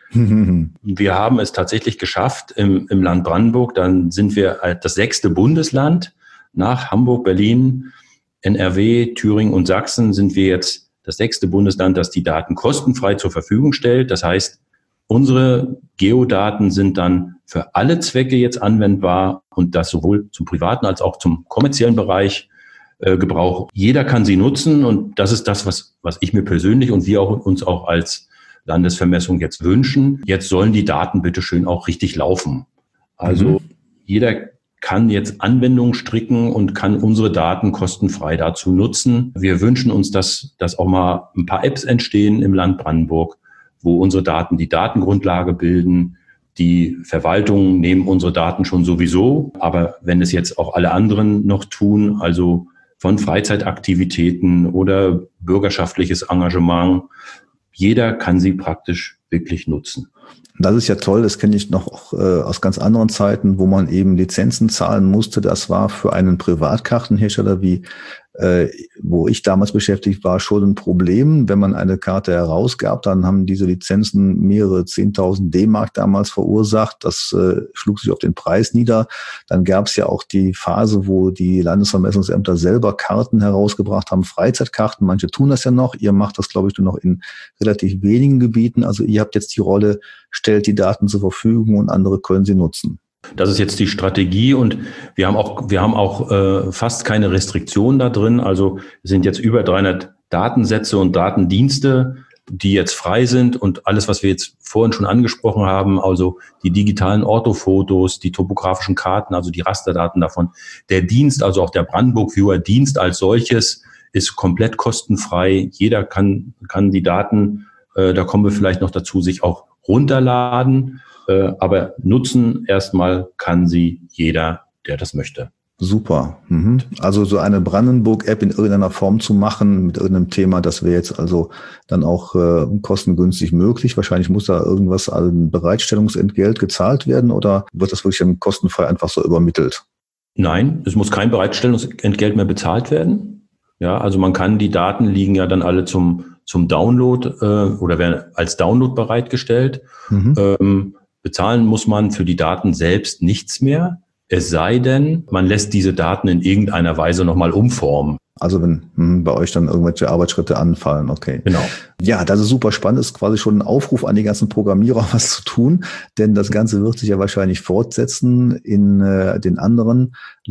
Wir haben es tatsächlich geschafft im, im Land Brandenburg. Dann sind wir das sechste Bundesland nach Hamburg, Berlin, N R W, Thüringen und Sachsen sind wir jetzt das sechste Bundesland, das die Daten kostenfrei zur Verfügung stellt. Das heißt, unsere Geodaten sind dann für alle Zwecke jetzt anwendbar und das sowohl zum privaten als auch zum kommerziellen Bereich äh, Gebrauch. Jeder kann sie nutzen und das ist das, was, was ich mir persönlich und wir auch uns auch als Landesvermessung jetzt wünschen. Jetzt sollen die Daten bitte schön auch richtig laufen. Also mhm. jeder kann jetzt Anwendungen stricken und kann unsere Daten kostenfrei dazu nutzen. Wir wünschen uns, dass, dass auch mal ein paar Apps entstehen im Land Brandenburg, wo unsere Daten die Datengrundlage bilden. Die Verwaltungen nehmen unsere Daten schon sowieso, aber wenn es jetzt auch alle anderen noch tun, also von Freizeitaktivitäten oder bürgerschaftliches Engagement, jeder kann sie praktisch wirklich nutzen. Das ist ja toll, das kenne ich noch äh, aus ganz anderen Zeiten, wo man eben Lizenzen zahlen musste. Das war für einen Privatkartenhersteller, wie äh, wo ich damals beschäftigt war, schon ein Problem. Wenn man eine Karte herausgab, dann haben diese Lizenzen mehrere zehntausend D-Mark damals verursacht. Das äh, schlug sich auf den Preis nieder. Dann gab es ja auch die Phase, wo die Landesvermessungsämter selber Karten herausgebracht haben, Freizeitkarten. Manche tun das ja noch. Ihr macht das, glaube ich, nur noch in relativ wenigen Gebieten. Also ihr habt jetzt die Rolle, stellt die Daten zur Verfügung und andere können sie nutzen. Das ist jetzt die Strategie und wir haben auch, wir haben auch äh, fast keine Restriktionen da drin. Also es sind jetzt über dreihundert Datensätze und Datendienste, die jetzt frei sind und alles, was wir jetzt vorhin schon angesprochen haben, also die digitalen Orthofotos, die topografischen Karten, also die Rasterdaten davon. Der Dienst, also auch der Brandenburg Viewer Dienst als solches, ist komplett kostenfrei. Jeder kann, kann die Daten, äh, da kommen wir vielleicht noch dazu, sich auch runterladen. Aber nutzen erstmal kann sie jeder, der das möchte. Super. Mhm. Also so eine Brandenburg-App in irgendeiner Form zu machen mit irgendeinem Thema, das wäre jetzt also dann auch äh, kostengünstig möglich. Wahrscheinlich muss da irgendwas an Bereitstellungsentgelt gezahlt werden oder wird das wirklich dann kostenfrei einfach so übermittelt? Nein, es muss kein Bereitstellungsentgelt mehr bezahlt werden. Ja, also man kann, die Daten liegen ja dann alle zum, zum Download äh, oder werden als Download bereitgestellt. Mhm. Ähm, Bezahlen muss man für die Daten selbst nichts mehr, es sei denn, man lässt diese Daten in irgendeiner Weise nochmal umformen. Also wenn hm, bei euch dann irgendwelche Arbeitsschritte anfallen, okay. Genau. Ja, das ist super spannend. Das ist quasi schon ein Aufruf an die ganzen Programmierer, was zu tun. Denn das Ganze wird sich ja wahrscheinlich fortsetzen in äh, den anderen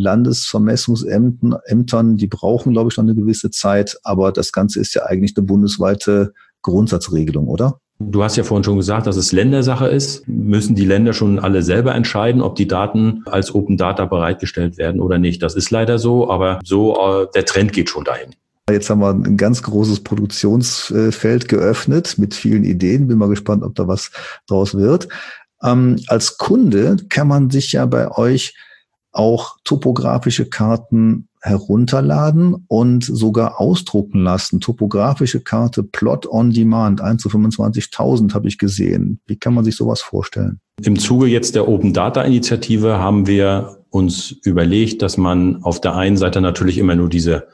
Landesvermessungsämtern. Ämtern, die brauchen, glaube ich, noch eine gewisse Zeit. Aber das Ganze ist ja eigentlich eine bundesweite Grundsatzregelung, oder? Du hast ja vorhin schon gesagt, dass es Ländersache ist. Müssen die Länder schon alle selber entscheiden, ob die Daten als Open Data bereitgestellt werden oder nicht. Das ist leider so, aber so äh, der Trend geht schon dahin. Jetzt haben wir ein ganz großes Produktionsfeld geöffnet mit vielen Ideen. Bin mal gespannt, ob da was draus wird. Ähm, als Kunde kann man sich ja bei euch auch topografische Karten herunterladen und sogar ausdrucken lassen. Topografische Karte, Plot on Demand, eins zu fünfundzwanzigtausend habe ich gesehen. Wie kann man sich sowas vorstellen? Im Zuge jetzt der Open Data Initiative haben wir uns überlegt, dass man auf der einen Seite natürlich immer nur diese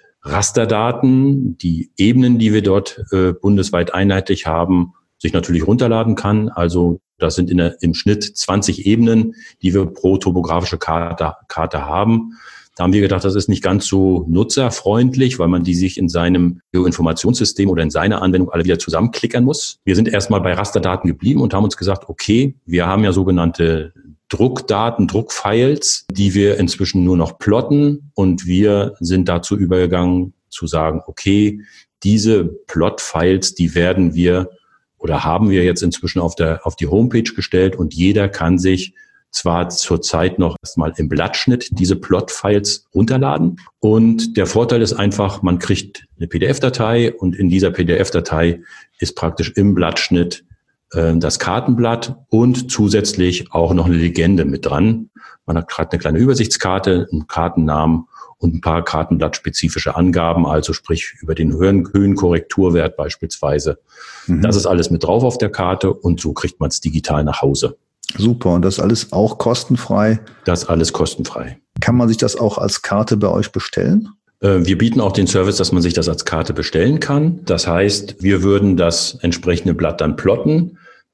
Rasterdaten, die Ebenen, die wir dort äh, bundesweit einheitlich haben, sich natürlich runterladen kann. Also das sind in der, im Schnitt zwanzig Ebenen, die wir pro topografische Karte, Karte haben. Da haben wir gedacht, das ist nicht ganz so nutzerfreundlich, weil man die sich in seinem Geoinformationssystem oder in seiner Anwendung alle wieder zusammenklickern muss. Wir sind erstmal bei Rasterdaten geblieben und haben uns gesagt, okay, wir haben ja sogenannte Druckdaten, Druckfiles, die wir inzwischen nur noch plotten und wir sind dazu übergegangen zu sagen, okay, diese Plot-Files, die werden wir oder haben wir jetzt inzwischen auf der auf die Homepage gestellt und jeder kann sich zwar zurzeit noch erstmal im Blattschnitt diese Plot-Files runterladen. Und der Vorteil ist einfach, man kriegt eine P D F-Datei und in dieser P D F-Datei ist praktisch im Blattschnitt äh, das Kartenblatt und zusätzlich auch noch eine Legende mit dran. Man hat gerade eine kleine Übersichtskarte, einen Kartennamen und ein paar kartenblattspezifische Angaben, also sprich über den Höhen- Höhenkorrekturwert beispielsweise. Mhm. Das ist alles mit drauf auf der Karte und so kriegt man es digital nach Hause. Super. Und das alles auch kostenfrei? Das alles kostenfrei. Kann man sich das auch als Karte bei euch bestellen? Wir bieten auch den Service, dass man sich das als Karte bestellen kann. Das heißt, wir würden das entsprechende Blatt dann plotten.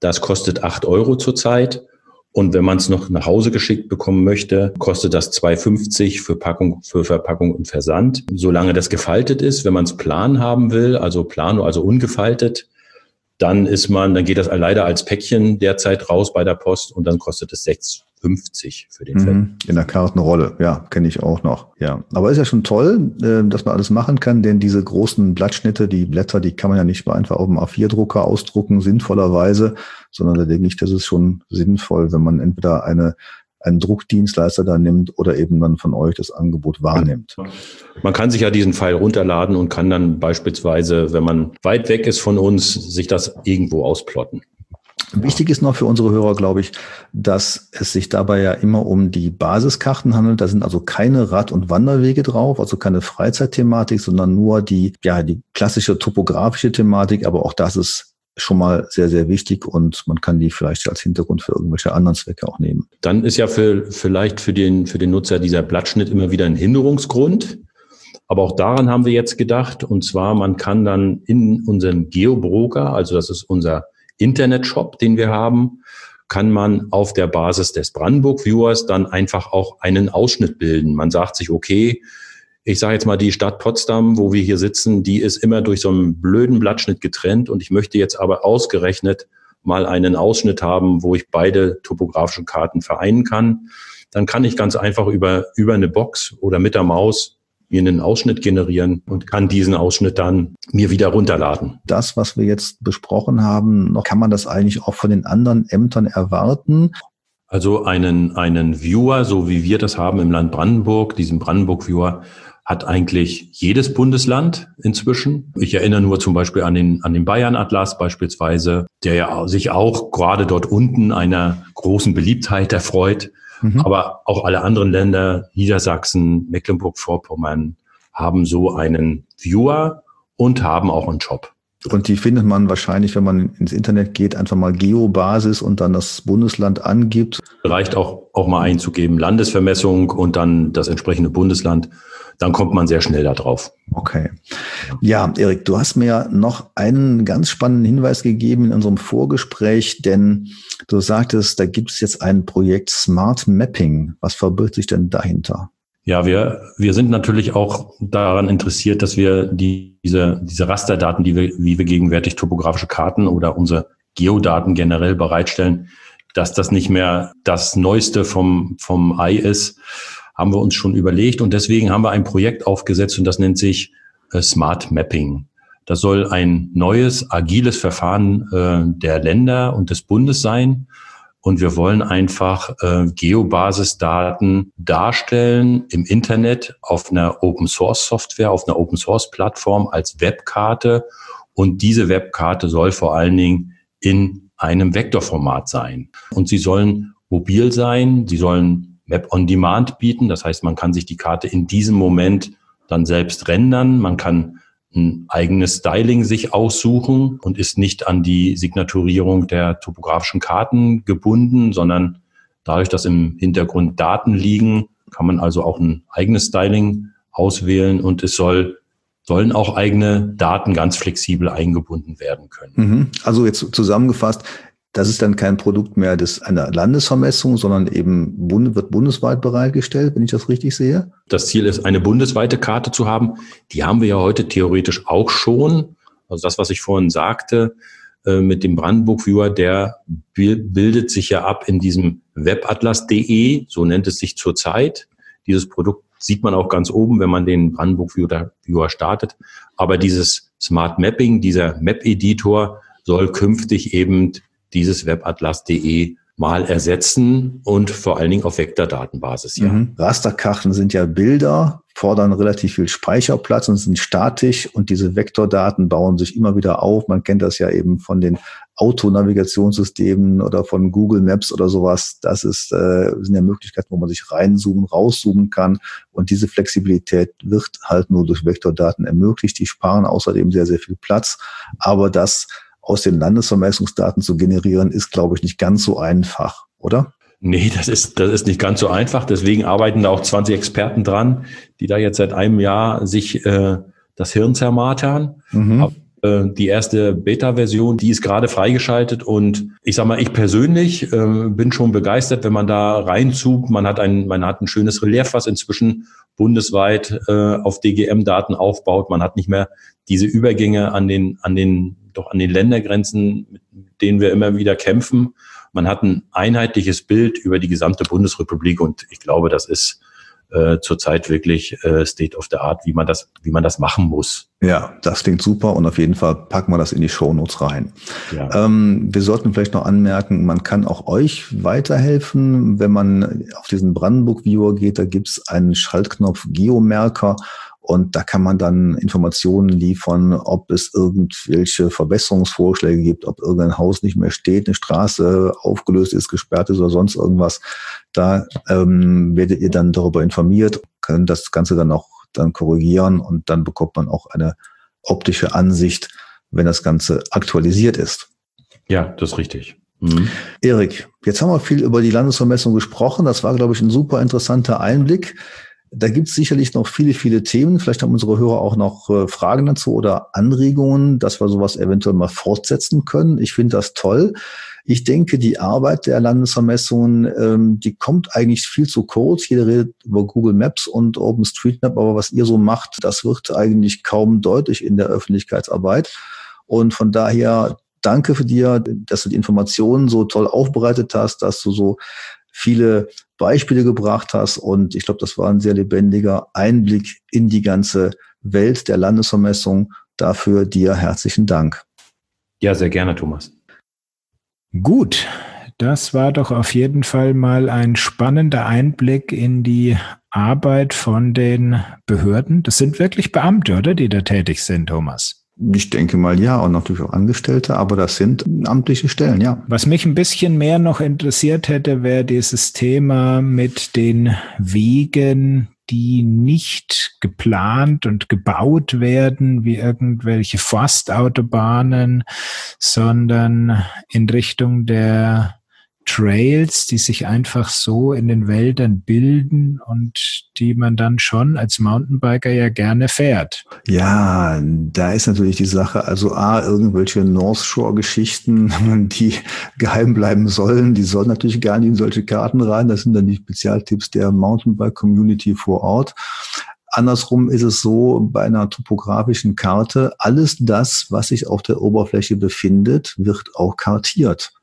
Das kostet acht Euro zurzeit. Und wenn man es noch nach Hause geschickt bekommen möchte, kostet das zwei fünfzig für Packung, für Verpackung und Versand. Solange das gefaltet ist, wenn man es plan haben will, also plano, also ungefaltet, dann ist man, dann geht das leider als Päckchen derzeit raus bei der Post und dann kostet es sechs fünfzig für den Fall. Mhm, in der Kartenrolle, ja, kenne ich auch noch. Ja, aber ist ja schon toll, dass man alles machen kann, denn diese großen Blattschnitte, die Blätter, die kann man ja nicht einfach auf dem A vier Drucker ausdrucken, sinnvollerweise, sondern da denke ich, das ist schon sinnvoll, wenn man entweder eine einen Druckdienstleister da nimmt oder eben dann von euch das Angebot wahrnimmt. Man kann sich ja diesen File runterladen und kann dann beispielsweise, wenn man weit weg ist von uns, sich das irgendwo ausplotten. Wichtig ist noch für unsere Hörer, glaube ich, dass es sich dabei ja immer um die Basiskarten handelt. Da sind also keine Rad- und Wanderwege drauf, also keine Freizeitthematik, sondern nur die, ja, die klassische topografische Thematik. Aber auch das ist schon mal sehr, sehr wichtig und man kann die vielleicht als Hintergrund für irgendwelche anderen Zwecke auch nehmen. Dann ist ja für, vielleicht für den, für den Nutzer dieser Blattschnitt immer wieder ein Hinderungsgrund. Aber auch daran haben wir jetzt gedacht. Und zwar, man kann dann in unserem Geobroker, also das ist unser Internetshop, den wir haben, kann man auf der Basis des Brandenburg Viewers dann einfach auch einen Ausschnitt bilden. Man sagt sich, okay, ich sage jetzt mal, die Stadt Potsdam, wo wir hier sitzen, die ist immer durch so einen blöden Blattschnitt getrennt und ich möchte jetzt aber ausgerechnet mal einen Ausschnitt haben, wo ich beide topografischen Karten vereinen kann. Dann kann ich ganz einfach über, über eine Box oder mit der Maus mir einen Ausschnitt generieren und kann diesen Ausschnitt dann mir wieder runterladen. Das, was wir jetzt besprochen haben, kann man das eigentlich auch von den anderen Ämtern erwarten? Also einen, einen Viewer, so wie wir das haben im Land Brandenburg, diesen Brandenburg Viewer, hat eigentlich jedes Bundesland inzwischen. Ich erinnere nur zum Beispiel an den, an den Bayern-Atlas beispielsweise, der ja sich auch gerade dort unten einer großen Beliebtheit erfreut. Mhm. Aber auch alle anderen Länder, Niedersachsen, Mecklenburg-Vorpommern, haben so einen Viewer und haben auch einen Shop. Und die findet man wahrscheinlich, wenn man ins Internet geht, einfach mal Geobasis und dann das Bundesland angibt. Reicht auch, auch mal einzugeben, Landesvermessung und dann das entsprechende Bundesland. Dann kommt man sehr schnell da drauf. Okay. Ja, Erik, du hast mir noch einen ganz spannenden Hinweis gegeben in unserem Vorgespräch, denn du sagtest, da gibt es jetzt ein Projekt Smart Mapping. Was verbirgt sich denn dahinter? Ja, wir, wir sind natürlich auch daran interessiert, dass wir die, diese, diese Rasterdaten, die wir, wie wir gegenwärtig topografische Karten oder unsere Geodaten generell bereitstellen, dass das nicht mehr das Neueste vom, vom Ei ist, haben wir uns schon überlegt. Und deswegen haben wir ein Projekt aufgesetzt und das nennt sich äh, Smart Mapping. Das soll ein neues, agiles Verfahren äh, der Länder und des Bundes sein. Und wir wollen einfach äh, Geobasisdaten darstellen im Internet auf einer Open-Source-Software, auf einer Open-Source-Plattform als Webkarte. Und diese Webkarte soll vor allen Dingen in einem Vektorformat sein. Und sie sollen mobil sein, sie sollen Map-on-Demand bieten. Das heißt, man kann sich die Karte in diesem Moment dann selbst rendern. Man kann ein eigenes Styling sich aussuchen und ist nicht an die Signaturierung der topografischen Karten gebunden, sondern dadurch, dass im Hintergrund Daten liegen, kann man also auch ein eigenes Styling auswählen und es soll, sollen auch eigene Daten ganz flexibel eingebunden werden können. Also jetzt zusammengefasst, das ist dann kein Produkt mehr des einer Landesvermessung, sondern eben bund, wird bundesweit bereitgestellt, wenn ich das richtig sehe? Das Ziel ist, eine bundesweite Karte zu haben. Die haben wir ja heute theoretisch auch schon. Also das, was ich vorhin sagte, äh, mit dem Brandenburg Viewer, der bildet sich ja ab in diesem Webatlas punkt de, so nennt es sich zurzeit. Dieses Produkt sieht man auch ganz oben, wenn man den Brandenburg Viewer startet. Aber dieses Smart Mapping, dieser Map-Editor soll künftig eben dieses Webatlas punkt de mal ersetzen und vor allen Dingen auf Vektordatenbasis. Ja. Mhm. Rasterkarten sind ja Bilder, fordern relativ viel Speicherplatz und sind statisch und diese Vektordaten bauen sich immer wieder auf. Man kennt das ja eben von den Autonavigationssystemen oder von Google Maps oder sowas. Das ist, äh, sind ja Möglichkeiten, wo man sich reinzoomen, rauszoomen kann und diese Flexibilität wird halt nur durch Vektordaten ermöglicht. Die sparen außerdem sehr, sehr viel Platz, aber das aus den Landesvermessungsdaten zu generieren, ist, glaube ich, nicht ganz so einfach, oder? Nee, das ist, das ist nicht ganz so einfach. Deswegen arbeiten da auch zwanzig Experten dran, die da jetzt seit einem Jahr sich äh, das Hirn zermartern. Mhm. Die erste Beta-Version, die ist gerade freigeschaltet und ich sag mal, ich persönlich äh, bin schon begeistert, wenn man da reinzoomt. Man hat ein, man hat ein schönes Relief, was inzwischen bundesweit äh, auf D G M-Daten aufbaut. Man hat nicht mehr diese Übergänge an den, an den, doch an den Ländergrenzen, mit denen wir immer wieder kämpfen. Man hat ein einheitliches Bild über die gesamte Bundesrepublik und ich glaube, das ist äh, zurzeit wirklich äh, State of the Art, wie man das, wie man das machen muss. Ja, das klingt super und auf jeden Fall packen wir das in die Shownotes rein. Ja. Ähm, wir sollten vielleicht noch anmerken, man kann auch euch weiterhelfen, wenn man auf diesen Brandenburg-Viewer geht, da gibt's einen Schaltknopf Geomerker und da kann man dann Informationen liefern, ob es irgendwelche Verbesserungsvorschläge gibt, ob irgendein Haus nicht mehr steht, eine Straße aufgelöst ist, gesperrt ist oder sonst irgendwas. Da ähm, werdet ihr dann darüber informiert, könnt das Ganze dann auch dann korrigieren und dann bekommt man auch eine optische Ansicht, wenn das Ganze aktualisiert ist. Ja, das ist richtig. Mhm. Erik, jetzt haben wir viel über die Landesvermessung gesprochen. Das war, glaube ich, ein super interessanter Einblick. Da gibt es sicherlich noch viele, viele Themen. Vielleicht haben unsere Hörer auch noch äh, Fragen dazu oder Anregungen, dass wir sowas eventuell mal fortsetzen können. Ich finde das toll. Ich denke, die Arbeit der Landesvermessungen, ähm, die kommt eigentlich viel zu kurz. Jeder redet über Google Maps und OpenStreetMap, aber was ihr so macht, das wird eigentlich kaum deutlich in der Öffentlichkeitsarbeit. Und von daher danke für dir, dass du die Informationen so toll aufbereitet hast, dass du so viele Beispiele gebracht hast. Und ich glaube, das war ein sehr lebendiger Einblick in die ganze Welt der Landesvermessung. Dafür dir herzlichen Dank. Ja, sehr gerne, Thomas. Gut, das war doch auf jeden Fall mal ein spannender Einblick in die Arbeit von den Behörden. Das sind wirklich Beamte, oder, die da tätig sind, Thomas? Ich denke mal ja, und natürlich auch Angestellte, aber das sind amtliche Stellen, ja. Was mich ein bisschen mehr noch interessiert hätte, wäre dieses Thema mit den Wegen, die nicht geplant und gebaut werden wie irgendwelche Forstautobahnen, sondern in Richtung der Trails, die sich einfach so in den Wäldern bilden und die man dann schon als Mountainbiker ja gerne fährt. Ja, da ist natürlich die Sache, also A, irgendwelche North Shore-Geschichten, die geheim bleiben sollen, die sollen natürlich gar nicht in solche Karten rein. Das sind dann die Spezialtipps der Mountainbike-Community vor Ort. Andersrum ist es so, bei einer topografischen Karte, alles das, was sich auf der Oberfläche befindet, wird auch kartiert.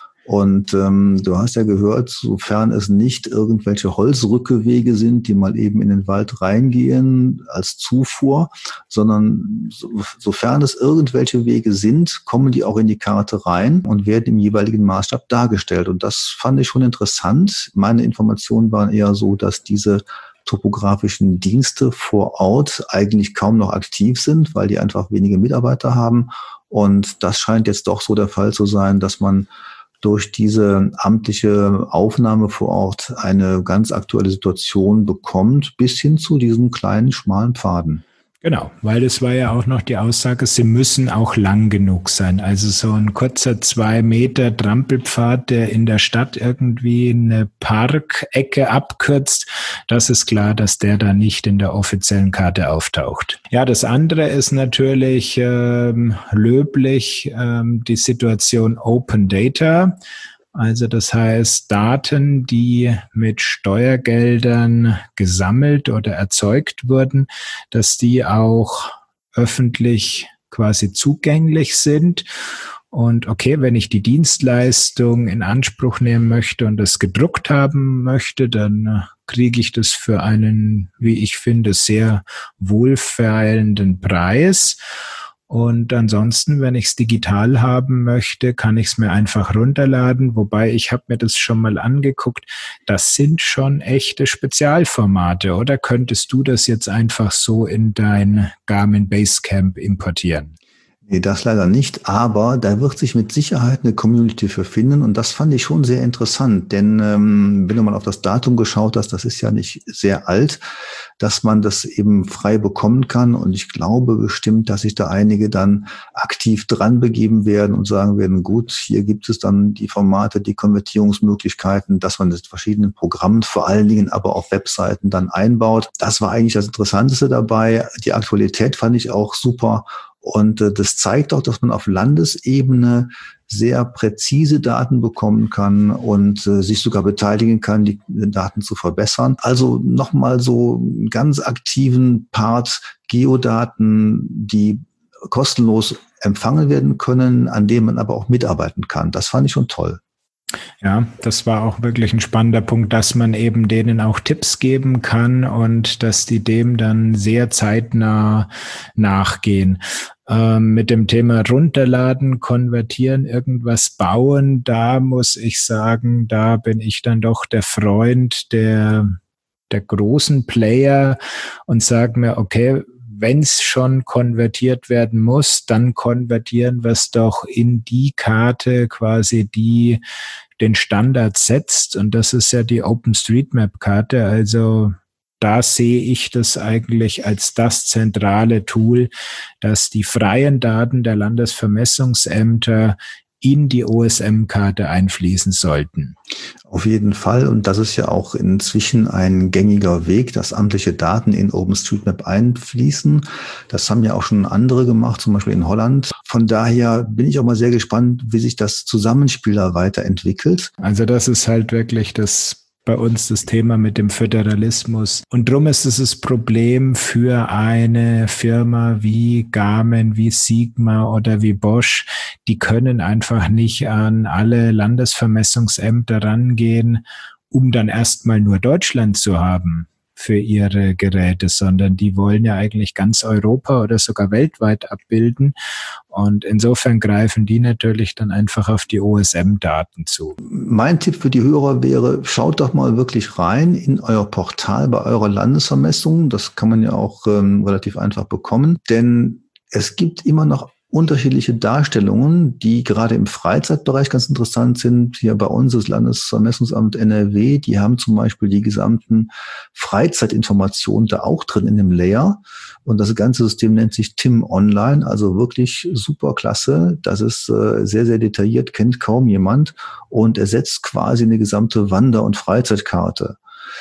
Und ähm, du hast ja gehört, sofern es nicht irgendwelche Holzrückewege sind, die mal eben in den Wald reingehen als Zufuhr, sondern so, sofern es irgendwelche Wege sind, kommen die auch in die Karte rein und werden im jeweiligen Maßstab dargestellt. Und das fand ich schon interessant. Meine Informationen waren eher so, dass diese topografischen Dienste vor Ort eigentlich kaum noch aktiv sind, weil die einfach wenige Mitarbeiter haben. Und das scheint jetzt doch so der Fall zu sein, dass man durch diese amtliche Aufnahme vor Ort eine ganz aktuelle Situation bekommt, bis hin zu diesen kleinen, schmalen Pfaden. Genau, weil das war ja auch noch die Aussage, sie müssen auch lang genug sein. Also so ein kurzer zwei Meter Trampelpfad, der in der Stadt irgendwie eine Parkecke abkürzt, das ist klar, dass der da nicht in der offiziellen Karte auftaucht. Ja, das andere ist natürlich ähm, löblich, ähm, die Situation Open Data. Also das heißt, Daten, die mit Steuergeldern gesammelt oder erzeugt wurden, dass die auch öffentlich quasi zugänglich sind. Und okay, wenn ich die Dienstleistung in Anspruch nehmen möchte und das gedruckt haben möchte, dann kriege ich das für einen, wie ich finde, sehr wohlfeilenden Preis. Und ansonsten, wenn ich es digital haben möchte, kann ich es mir einfach runterladen. Wobei, ich habe mir das schon mal angeguckt. Das sind schon echte Spezialformate. Oder könntest du das jetzt einfach so in dein Garmin Basecamp importieren? Nee, das leider nicht, aber da wird sich mit Sicherheit eine Community für finden und das fand ich schon sehr interessant, denn ähm, wenn du mal auf das Datum geschaut hast, das ist ja nicht sehr alt, dass man das eben frei bekommen kann und ich glaube bestimmt, dass sich da einige dann aktiv dran begeben werden und sagen werden, gut, hier gibt es dann die Formate, die Konvertierungsmöglichkeiten, dass man das in verschiedenen Programmen, vor allen Dingen aber auf Webseiten dann einbaut. Das war eigentlich das Interessanteste dabei. Die Aktualität fand ich auch super. Und äh, das zeigt auch, dass man auf Landesebene sehr präzise Daten bekommen kann und äh, sich sogar beteiligen kann, die Daten zu verbessern. Also nochmal so einen ganz aktiven Part Geodaten, die kostenlos empfangen werden können, an dem man aber auch mitarbeiten kann. Das fand ich schon toll. Ja, das war auch wirklich ein spannender Punkt, dass man eben denen auch Tipps geben kann und dass die dem dann sehr zeitnah nachgehen. Ähm, mit dem Thema runterladen, konvertieren, irgendwas bauen, da muss ich sagen, da bin ich dann doch der Freund der, der großen Player und sage mir, okay, wenn es schon konvertiert werden muss, dann konvertieren wir es doch in die Karte quasi, die den Standard setzt. Und das ist ja die OpenStreetMap-Karte. Also da sehe ich das eigentlich als das zentrale Tool, dass die freien Daten der Landesvermessungsämter in die O S M-Karte einfließen sollten. Auf jeden Fall. Und das ist ja auch inzwischen ein gängiger Weg, dass amtliche Daten in OpenStreetMap einfließen. Das haben ja auch schon andere gemacht, zum Beispiel in Holland. Von daher bin ich auch mal sehr gespannt, wie sich das Zusammenspiel da weiterentwickelt. Also das ist halt wirklich das bei uns das Thema mit dem Föderalismus. Und drum ist es das Problem für eine Firma wie Garmin, wie Sigma oder wie Bosch. Die können einfach nicht an alle Landesvermessungsämter rangehen, um dann erstmal nur Deutschland zu haben für ihre Geräte, sondern die wollen ja eigentlich ganz Europa oder sogar weltweit abbilden. Und insofern greifen die natürlich dann einfach auf die O S M-Daten zu. Mein Tipp für die Hörer wäre, schaut doch mal wirklich rein in euer Portal bei eurer Landesvermessung. Das kann man ja auch ähm, relativ einfach bekommen, denn es gibt immer noch unterschiedliche Darstellungen, die gerade im Freizeitbereich ganz interessant sind. Hier bei uns das Landesvermessungsamt N R W, die haben zum Beispiel die gesamten Freizeitinformationen da auch drin in dem Layer. Und das ganze System nennt sich T I M Online, also wirklich super klasse. Das ist äh, sehr, sehr detailliert, kennt kaum jemand und ersetzt quasi eine gesamte Wander- und Freizeitkarte.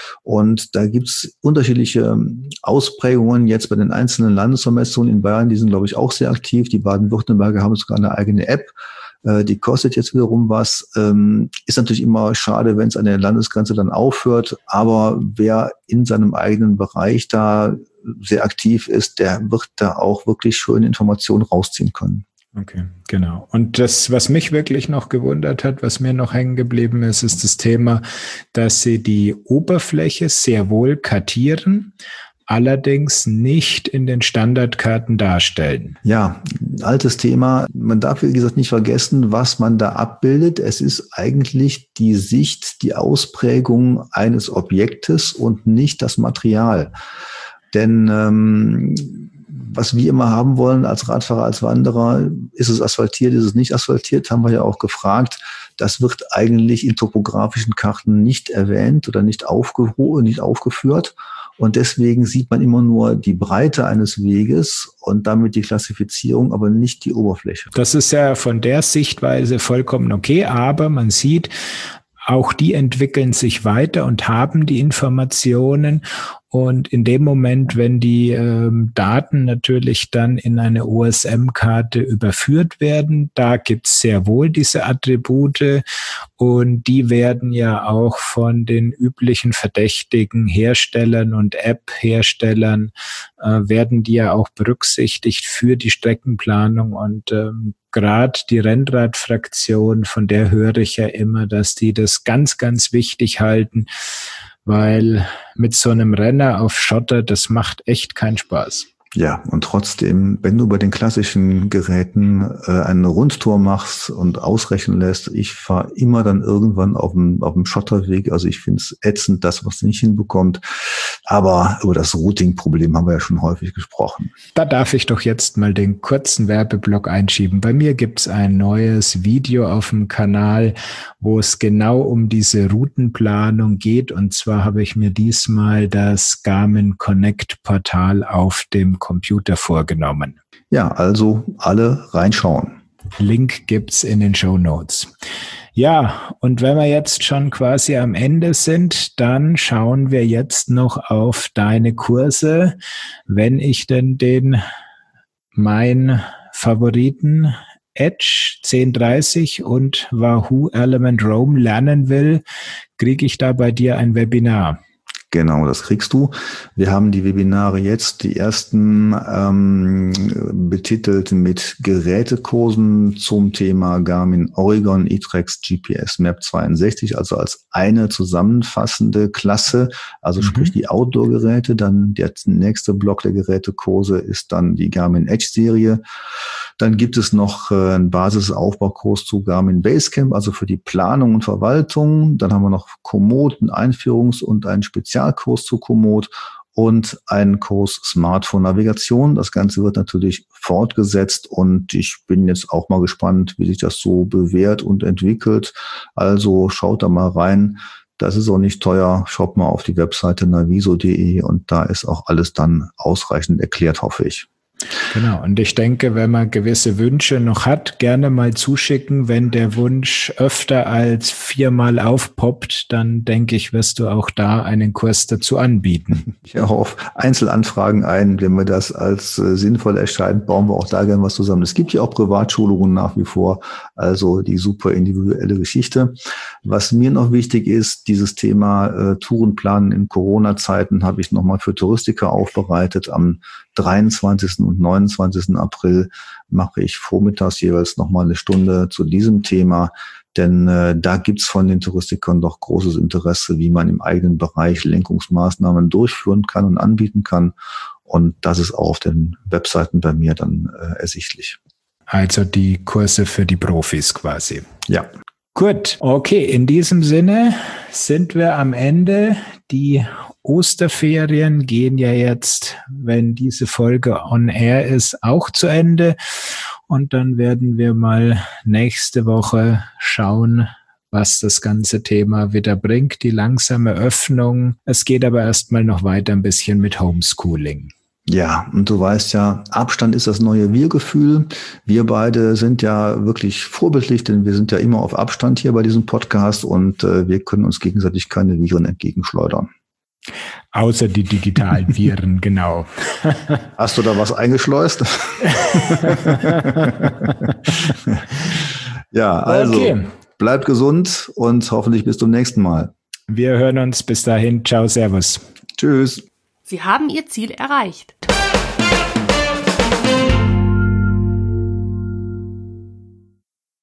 Und da gibt's unterschiedliche Ausprägungen jetzt bei den einzelnen Landesvermessungen. In Bayern, die sind, glaube ich, auch sehr aktiv. Die Baden-Württemberger haben sogar eine eigene App. Die kostet jetzt wiederum was. Ist natürlich immer schade, wenn es an der Landesgrenze dann aufhört. Aber wer in seinem eigenen Bereich da sehr aktiv ist, der wird da auch wirklich schöne Informationen rausziehen können. Okay, genau. Und das, was mich wirklich noch gewundert hat, was mir noch hängen geblieben ist, ist das Thema, dass sie die Oberfläche sehr wohl kartieren, allerdings nicht in den Standardkarten darstellen. Ja, altes Thema. Man darf, wie gesagt, nicht vergessen, was man da abbildet. Es ist eigentlich die Sicht, die Ausprägung eines Objektes und nicht das Material. Denn ähm, was wir immer haben wollen als Radfahrer, als Wanderer, ist es asphaltiert, ist es nicht asphaltiert, haben wir ja auch gefragt. Das wird eigentlich in topografischen Karten nicht erwähnt oder nicht, aufgeho- nicht aufgeführt. Und deswegen sieht man immer nur die Breite eines Weges und damit die Klassifizierung, aber nicht die Oberfläche. Das ist ja von der Sichtweise vollkommen okay, aber man sieht, auch die entwickeln sich weiter und haben die Informationen. Und in dem Moment, wenn die ähm, Daten natürlich dann in eine O S M-Karte überführt werden, da gibt's sehr wohl diese Attribute und die werden ja auch von den üblichen verdächtigen Herstellern und App-Herstellern, äh, werden die ja auch berücksichtigt für die Streckenplanung und ähm, gerade die Rennradfraktion, von der höre ich ja immer, dass die das ganz, ganz wichtig halten, weil mit so einem Renner auf Schotter, das macht echt keinen Spaß. Ja, und trotzdem, wenn du bei den klassischen Geräten äh, eine Rundtour machst und ausrechnen lässt, ich fahre immer dann irgendwann auf dem, auf dem Schotterweg. Also ich finde es ätzend, das, was nicht hinbekommt. Aber über das Routing-Problem haben wir ja schon häufig gesprochen. Da darf ich doch jetzt mal den kurzen Werbeblock einschieben. Bei mir gibt's ein neues Video auf dem Kanal, wo es genau um diese Routenplanung geht. Und zwar habe ich mir diesmal das Garmin Connect Portal auf dem Computer vorgenommen. Ja, also alle reinschauen. Link gibt's in den Shownotes. Ja, und wenn wir jetzt schon quasi am Ende sind, dann schauen wir jetzt noch auf deine Kurse. Wenn ich denn den meinen Favoriten Edge zehn dreißig und Wahoo Element Roam lernen will, kriege ich da bei dir ein Webinar. Genau, das kriegst du. Wir haben die Webinare jetzt, die ersten ähm, betitelt mit Gerätekursen zum Thema Garmin Oregon eTrex G P S Map zweiundsechzig, also als eine zusammenfassende Klasse, also mhm. sprich die Outdoor-Geräte. Dann der nächste Block der Gerätekurse ist dann die Garmin Edge-Serie. Dann gibt es noch äh, einen Basisaufbaukurs zu Garmin Basecamp, also für die Planung und Verwaltung. Dann haben wir noch Komoot, einen Einführungs- und einen Spezialkurs zu Komoot und einen Kurs Smartphone-Navigation. Das Ganze wird natürlich fortgesetzt und ich bin jetzt auch mal gespannt, wie sich das so bewährt und entwickelt. Also schaut da mal rein. Das ist auch nicht teuer. Schaut mal auf die Webseite naviso punkt de und da ist auch alles dann ausreichend erklärt, hoffe ich. Genau, und ich denke, wenn man gewisse Wünsche noch hat, gerne mal zuschicken. Wenn der Wunsch öfter als viermal aufpoppt, dann denke ich, wirst du auch da einen Kurs dazu anbieten. Ich auch auf Einzelanfragen ein. Wenn wir das als äh, sinnvoll erscheint, bauen wir auch da gerne was zusammen. Es gibt ja auch Privatschulungen nach wie vor, also die super individuelle Geschichte. Was mir noch wichtig ist, dieses Thema äh, Tourenplanen in Corona-Zeiten habe ich nochmal für Touristiker aufbereitet. Am dreiundzwanzigsten und neunundzwanzigsten April mache ich vormittags jeweils nochmal eine Stunde zu diesem Thema, denn äh, da gibt's von den Touristikern doch großes Interesse, wie man im eigenen Bereich Lenkungsmaßnahmen durchführen kann und anbieten kann. Und das ist auch auf den Webseiten bei mir dann äh, ersichtlich. Also die Kurse für die Profis quasi. Ja. Gut, okay, in diesem Sinne sind wir am Ende. Die Osterferien gehen ja jetzt, wenn diese Folge on air ist, auch zu Ende. Und dann werden wir mal nächste Woche schauen, was das ganze Thema wieder bringt, die langsame Öffnung. Es geht aber erstmal noch weiter ein bisschen mit Homeschooling. Ja, und du weißt ja, Abstand ist das neue Wir-Gefühl. Wir beide sind ja wirklich vorbildlich, denn wir sind ja immer auf Abstand hier bei diesem Podcast und äh, wir können uns gegenseitig keine Viren entgegenschleudern. Außer die digitalen Viren, genau. Hast du da was eingeschleust? Ja, also okay. Bleibt gesund und hoffentlich bis zum nächsten Mal. Wir hören uns bis dahin. Ciao, servus. Tschüss. Sie haben Ihr Ziel erreicht.